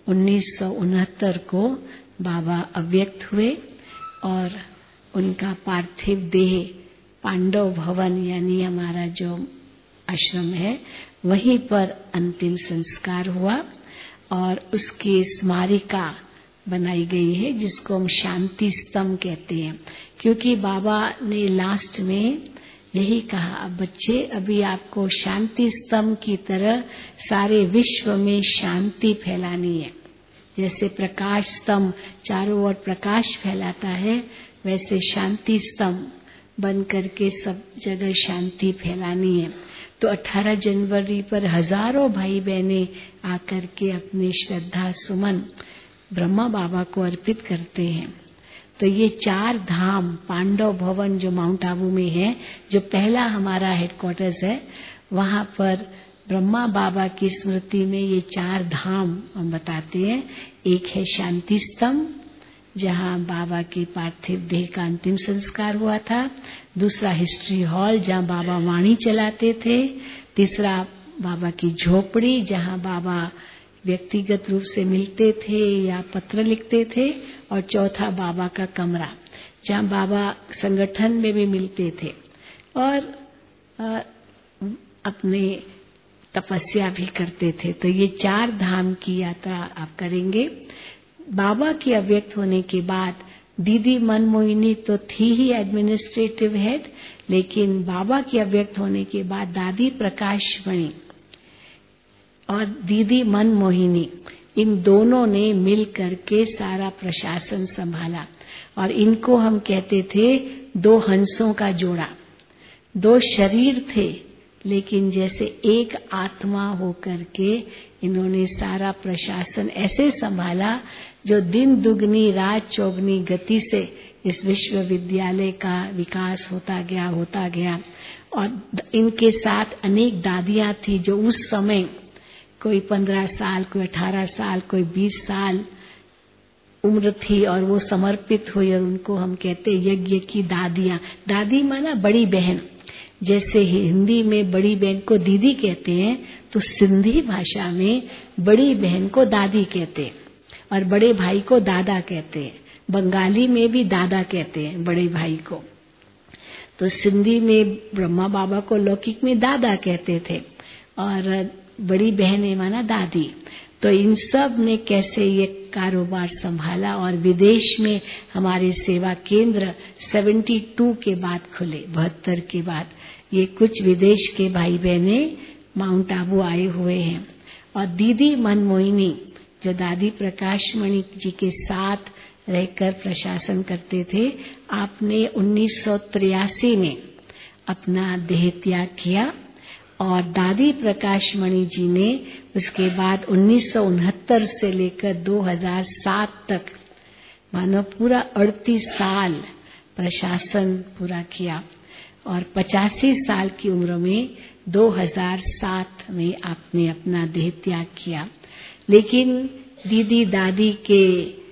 1969 को बाबा अव्यक्त हुए, और उनका पार्थिव देह पांडव भवन यानी हमारा जो आश्रम है वहीं पर अंतिम संस्कार हुआ। और उसकी स्मारिका बनाई गई है जिसको हम शांति स्तंभ कहते हैं, क्योंकि बाबा ने लास्ट में यही कहा, अब बच्चे अभी आपको शांति स्तंभ की तरह सारे विश्व में शांति फैलानी है। जैसे प्रकाश स्तंभ चारों ओर प्रकाश फैलाता है, वैसे शांति स्तंभ बन करके सब जगह शांति फैलानी है। तो 18 जनवरी पर हजारों भाई बहने आकर के अपने श्रद्धा सुमन ब्रह्मा बाबा को अर्पित करते हैं। तो ये 4 धाम पांडव भवन जो माउंट आबू में है, जो पहला हमारा हेडक्वार्टर्स है, वहाँ पर ब्रह्मा बाबा की स्मृति में ये 4 धाम हम बताते हैं। एक है शांति स्तंभ जहाँ बाबा के पार्थिव देह का अंतिम संस्कार हुआ था। दूसरा हिस्ट्री हॉल जहाँ बाबा वाणी चलाते थे। तीसरा बाबा की झोपड़ी जहाँ बाबा व्यक्तिगत रूप से मिलते थे या पत्र लिखते थे। और चौथा बाबा का कमरा। जहाँ बाबा संगठन में भी मिलते थे और अपने तपस्या भी करते थे। तो ये 4 धाम की यात्रा आप करेंगे। बाबा के अव्यक्त होने के बाद दीदी मनमोहिनी तो थी ही एडमिनिस्ट्रेटिव हेड, लेकिन बाबा के अव्यक्त होने के बाद दादी प्रकाशमणि और दीदी मनमोहिनी, इन दोनों ने मिल करके सारा प्रशासन संभाला। और इनको हम कहते थे 2 हंसों का जोड़ा। 2 शरीर थे, लेकिन जैसे एक आत्मा होकर के इन्होंने सारा प्रशासन ऐसे संभाला जो दिन दुगनी रात चौगनी गति से इस विश्वविद्यालय का विकास होता गया। और इनके साथ अनेक दादियां थी जो उस समय कोई 15 साल, कोई 18 साल, कोई 20 साल उम्र थी और वो समर्पित हुई, और उनको हम कहते यज्ञ की दादियां। दादी माना बड़ी बहन। जैसे हिंदी में बड़ी बहन को दीदी कहते हैं, तो सिंधी भाषा में बड़ी बहन को दादी कहते हैं और बड़े भाई को दादा कहते हैं। बंगाली में भी दादा कहते हैं बड़े भाई को। तो सिंधी में ब्रह्मा बाबा को लौकिक में दादा कहते थे और बड़ी बहन माना दादी। तो इन सब ने कैसे ये कारोबार संभाला और विदेश में हमारे सेवा केंद्र 72 के बाद खुले, 72 के बाद। ये कुछ विदेश के भाई बहने माउंट आबू आए हुए हैं। और दीदी मनमोहिनी जो दादी प्रकाशमणि जी के साथ रहकर प्रशासन करते थे, आपने 1983 में अपना देह त्याग किया और दादी प्रकाशमणि जी ने उसके बाद 1969 से लेकर 2007 तक मानो पूरा 38 साल प्रशासन पूरा किया। और 85 साल की उम्र में 2007 में आपने अपना देह त्याग किया। लेकिन दीदी दादी के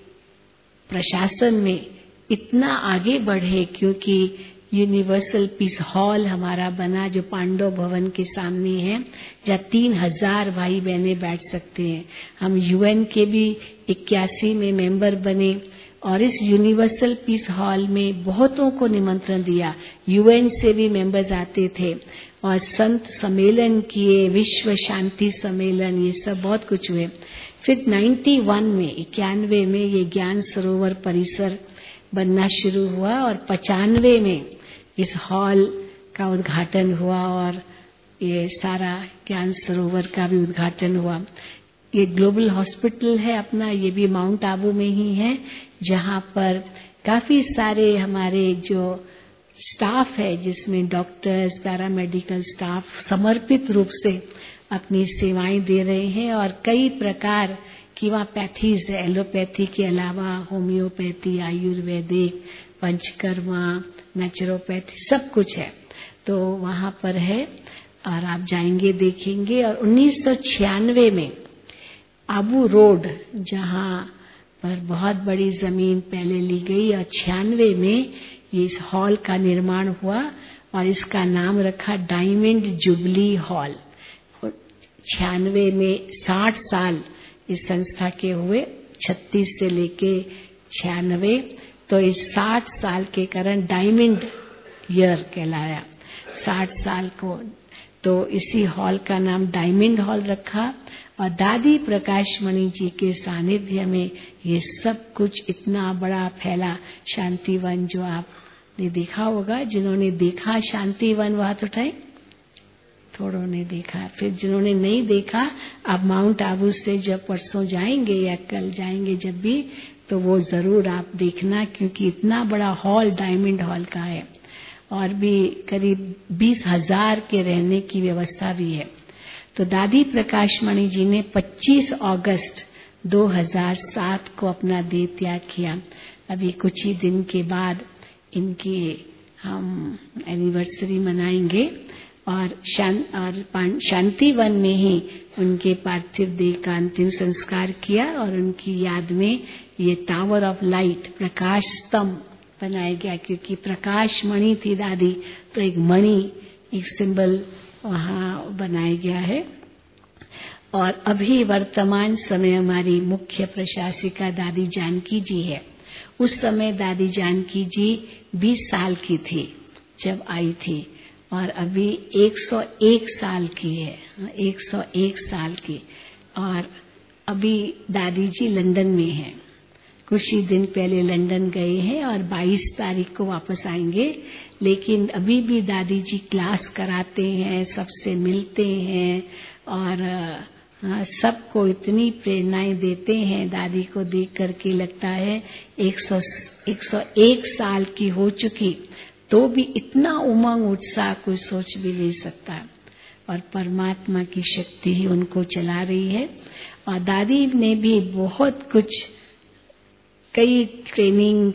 प्रशासन में इतना आगे बढ़े क्योंकि यूनिवर्सल पीस हॉल हमारा बना जो पांडव भवन के सामने है, जहाँ 3000 भाई बहने बैठ सकते हैं। हम यूएन के भी 81 में मेंबर बने और इस यूनिवर्सल पीस हॉल में बहुतों को निमंत्रण दिया। यूएन से भी मेंबर्स आते थे और संत सम्मेलन किए, विश्व शांति सम्मेलन, ये सब बहुत कुछ हुए। फिर 91 में ये ज्ञान सरोवर परिसर बनना शुरू हुआ और 95 में इस हॉल का उद्घाटन हुआ और ये सारा ज्ञान सरोवर का भी उद्घाटन हुआ। ये ग्लोबल हॉस्पिटल है अपना, ये भी माउंट आबू में ही है, जहाँ पर काफी सारे हमारे जो स्टाफ है, जिसमें डॉक्टर्स, पैरामेडिकल स्टाफ समर्पित रूप से अपनी सेवाएं दे रहे हैं। और कई प्रकार की वहाँ पैथीज है, एलोपैथी के अलावा होम्योपैथी, आयुर्वेदिक, पंचकर्मा, नेचुरोपैथी, सब कुछ है। तो वहाँ पर है और आप जाएंगे देखेंगे। और 1996 में आबू रोड, जहाँ पर बहुत बड़ी जमीन पहले ली गई, और 96 में इस हॉल का निर्माण हुआ और इसका नाम रखा डायमंड जुबली हॉल। 96 में 60 साल इस संस्था के हुए, 36 से लेके 96। तो इस 60 साल के कारण डायमंड ईयर कहलाया 60 साल को। तो इसी हॉल का नाम डायमंड हॉल रखा। और दादी प्रकाशमणि जी के सानिध्य में ये सब कुछ इतना बड़ा फैला। शांतिवन जो आपने देखा होगा, जिन्होंने देखा शांतिवन वहां तो उठाए, थोड़ों ने देखा। फिर जिन्होंने नहीं देखा, आप माउंट आबू से जब परसों जाएंगे या कल जाएंगे जब भी, तो वो जरूर आप देखना, क्योंकि इतना बड़ा हॉल डायमंड हॉल का है। और भी करीब 20,000 के रहने की व्यवस्था भी है। तो दादी प्रकाशमणि जी ने 25 अगस्त 2007 को अपना देह त्याग किया। अभी कुछ ही दिन के बाद इनकी हम एनिवर्सरी मनाएंगे और शांतिवन में ही उनके पार्थिव देह का अंतिम संस्कार किया। और उनकी याद में ये टावर ऑफ लाइट, प्रकाश स्तंभ बनाया गया, क्योंकि प्रकाश मणि थी दादी, तो एक मणि, एक सिंबल वहाँ बनाया गया है। और अभी वर्तमान समय हमारी मुख्य प्रशासिका दादी जानकी जी है। उस समय दादी जानकी जी 20 साल की थी जब आई थी और अभी 101 साल की है, 101 साल की। और अभी दादी जी लंदन में हैं, कुछ ही दिन पहले लंदन गए हैं और 22 तारीख को वापस आएंगे। लेकिन अभी भी दादी जी क्लास कराते हैं, सबसे मिलते हैं और सबको इतनी प्रेरणाएं देते हैं। दादी को देख करके लगता है 101 साल की हो चुकी तो भी इतना उमंग उत्साह कोई सोच भी नहीं सकता। और परमात्मा की शक्ति ही उनको चला रही है। और दादी ने भी बहुत कुछ कई ट्रेनिंग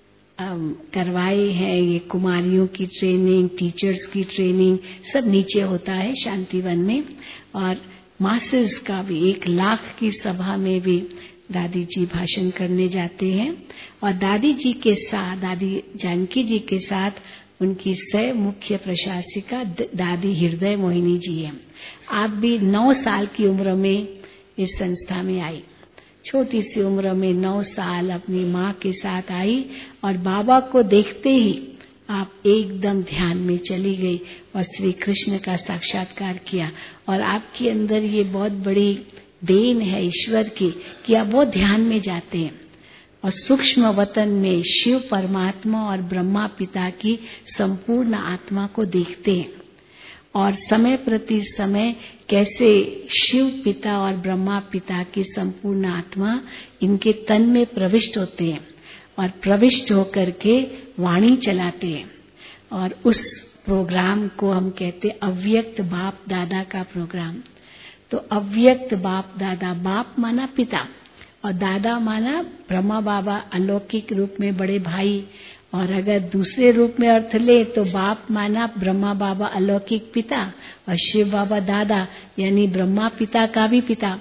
करवाए हैं, ये कुमारियों की ट्रेनिंग, टीचर्स की ट्रेनिंग, सब नीचे होता है शांतिवन में। और मासेस का भी 1 लाख की सभा में भी दादी जी भाषण करने जाते हैं। और दादी जी के साथ, दादी जानकी जी के साथ उनकी सह मुख्य प्रशासिका दादी हृदय मोहिनी जी हैं। आप भी 9 साल की उम्र में इस संस्था में आई, छोटी सी उम्र में 9 साल अपनी माँ के साथ आई और बाबा को देखते ही आप एकदम ध्यान में चली गई और श्री कृष्ण का साक्षात्कार किया। और आपके अंदर ये बहुत बड़ी देन है ईश्वर की कि आप बहुत ध्यान में जाते हैं और सूक्ष्म वतन में शिव परमात्मा और ब्रह्मा पिता की संपूर्ण आत्मा को देखते हैं और समय प्रति समय कैसे शिव पिता और ब्रह्मा पिता की संपूर्ण आत्मा इनके तन में प्रविष्ट होते हैं और प्रविष्ट होकर के वाणी चलाते हैं। और उस प्रोग्राम को हम कहते हैं अव्यक्त बाप दादा का प्रोग्राम। तो अव्यक्त बाप दादा, बाप माना पिता और दादा माना ब्रह्मा बाबा अलौकिक रूप में बड़े भाई। और अगर दूसरे रूप में अर्थ ले तो बाप माना ब्रह्मा बाबा अलौकिक पिता और शिव बाबा दादा यानी ब्रह्मा पिता का भी पिता।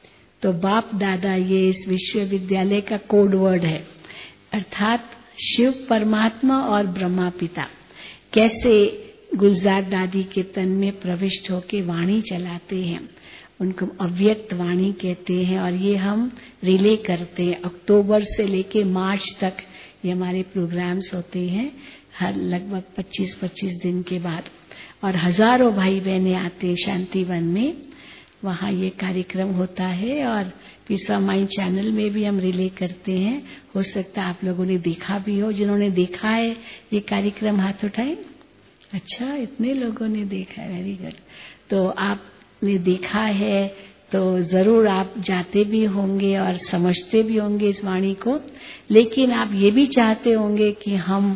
तो बाप दादा ये इस विश्वविद्यालय का कोड वर्ड है, अर्थात शिव परमात्मा और ब्रह्मा पिता कैसे गुलजार दादी के तन में प्रविष्ट होके वाणी चलाते हैं, उनको अव्यक्त वाणी कहते हैं। और ये हम रिले करते हैं, अक्टूबर से लेके मार्च तक ये हमारे प्रोग्राम्स होते हैं, हर लगभग 25-25 दिन के बाद। और हजारों भाई बहनें आते हैं शांतिवन में, वहाँ ये कार्यक्रम होता है। और पीस ऑफ माइंड चैनल में भी हम रिले करते हैं, हो सकता है आप लोगों ने देखा भी हो। जिन्होंने देखा है ये कार्यक्रम हाथ उठाएं। अच्छा, इतने लोगों ने देखा है, वेरी गुड। तो आपने देखा है तो जरूर आप जाते भी होंगे और समझते भी होंगे इस वाणी को। लेकिन आप ये भी चाहते होंगे कि हम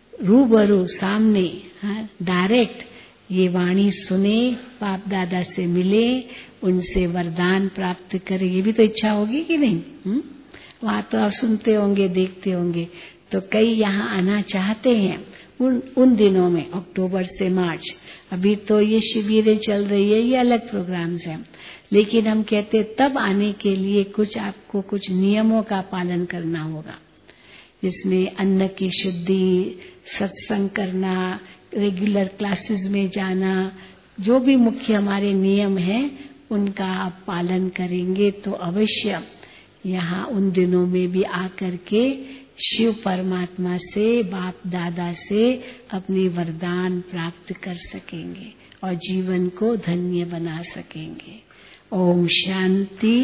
रूबरू सामने डायरेक्ट ये वाणी सुने, बाप दादा से मिले, उनसे वरदान प्राप्त करें। ये भी तो इच्छा होगी कि नहीं? वहाँ तो आप सुनते होंगे, देखते होंगे। तो कई यहाँ आना चाहते हैं उन दिनों में, अक्टूबर से मार्च। अभी तो ये शिविरें चल रही है, ये अलग प्रोग्राम्स हैं। लेकिन हम कहते तब आने के लिए आपको कुछ नियमों का पालन करना होगा, जिसमें अन्न की शुद्धि, सत्संग करना, रेगुलर क्लासेस में जाना, जो भी मुख्य हमारे नियम हैं उनका आप पालन करेंगे तो अवश्य यहाँ उन दिनों में भी आकर के शिव परमात्मा से, बाप दादा से अपनी वरदान प्राप्त कर सकेंगे और जीवन को धन्य बना सकेंगे। ओम शांति,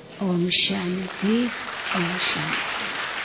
ओम शांति, ओम शांति।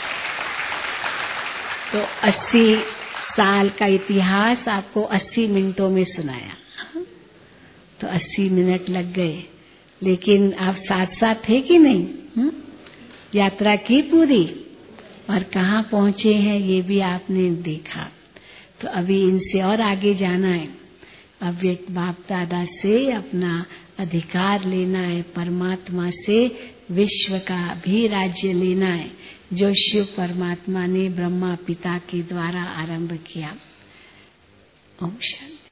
तो 80 साल का इतिहास आपको 80 मिनटों में सुनाया, तो 80 मिनट लग गए। लेकिन आप साथ साथ थे कि नहीं? यात्रा की पूरी और कहाँ पहुँचे हैं ये भी आपने देखा। तो अभी इनसे और आगे जाना है, अव्यक्त बाप दादा से अपना अधिकार लेना है, परमात्मा से विश्व का भी राज्य लेना है जो शिव परमात्मा ने ब्रह्मा पिता के द्वारा आरंभ किया। ओम शांति।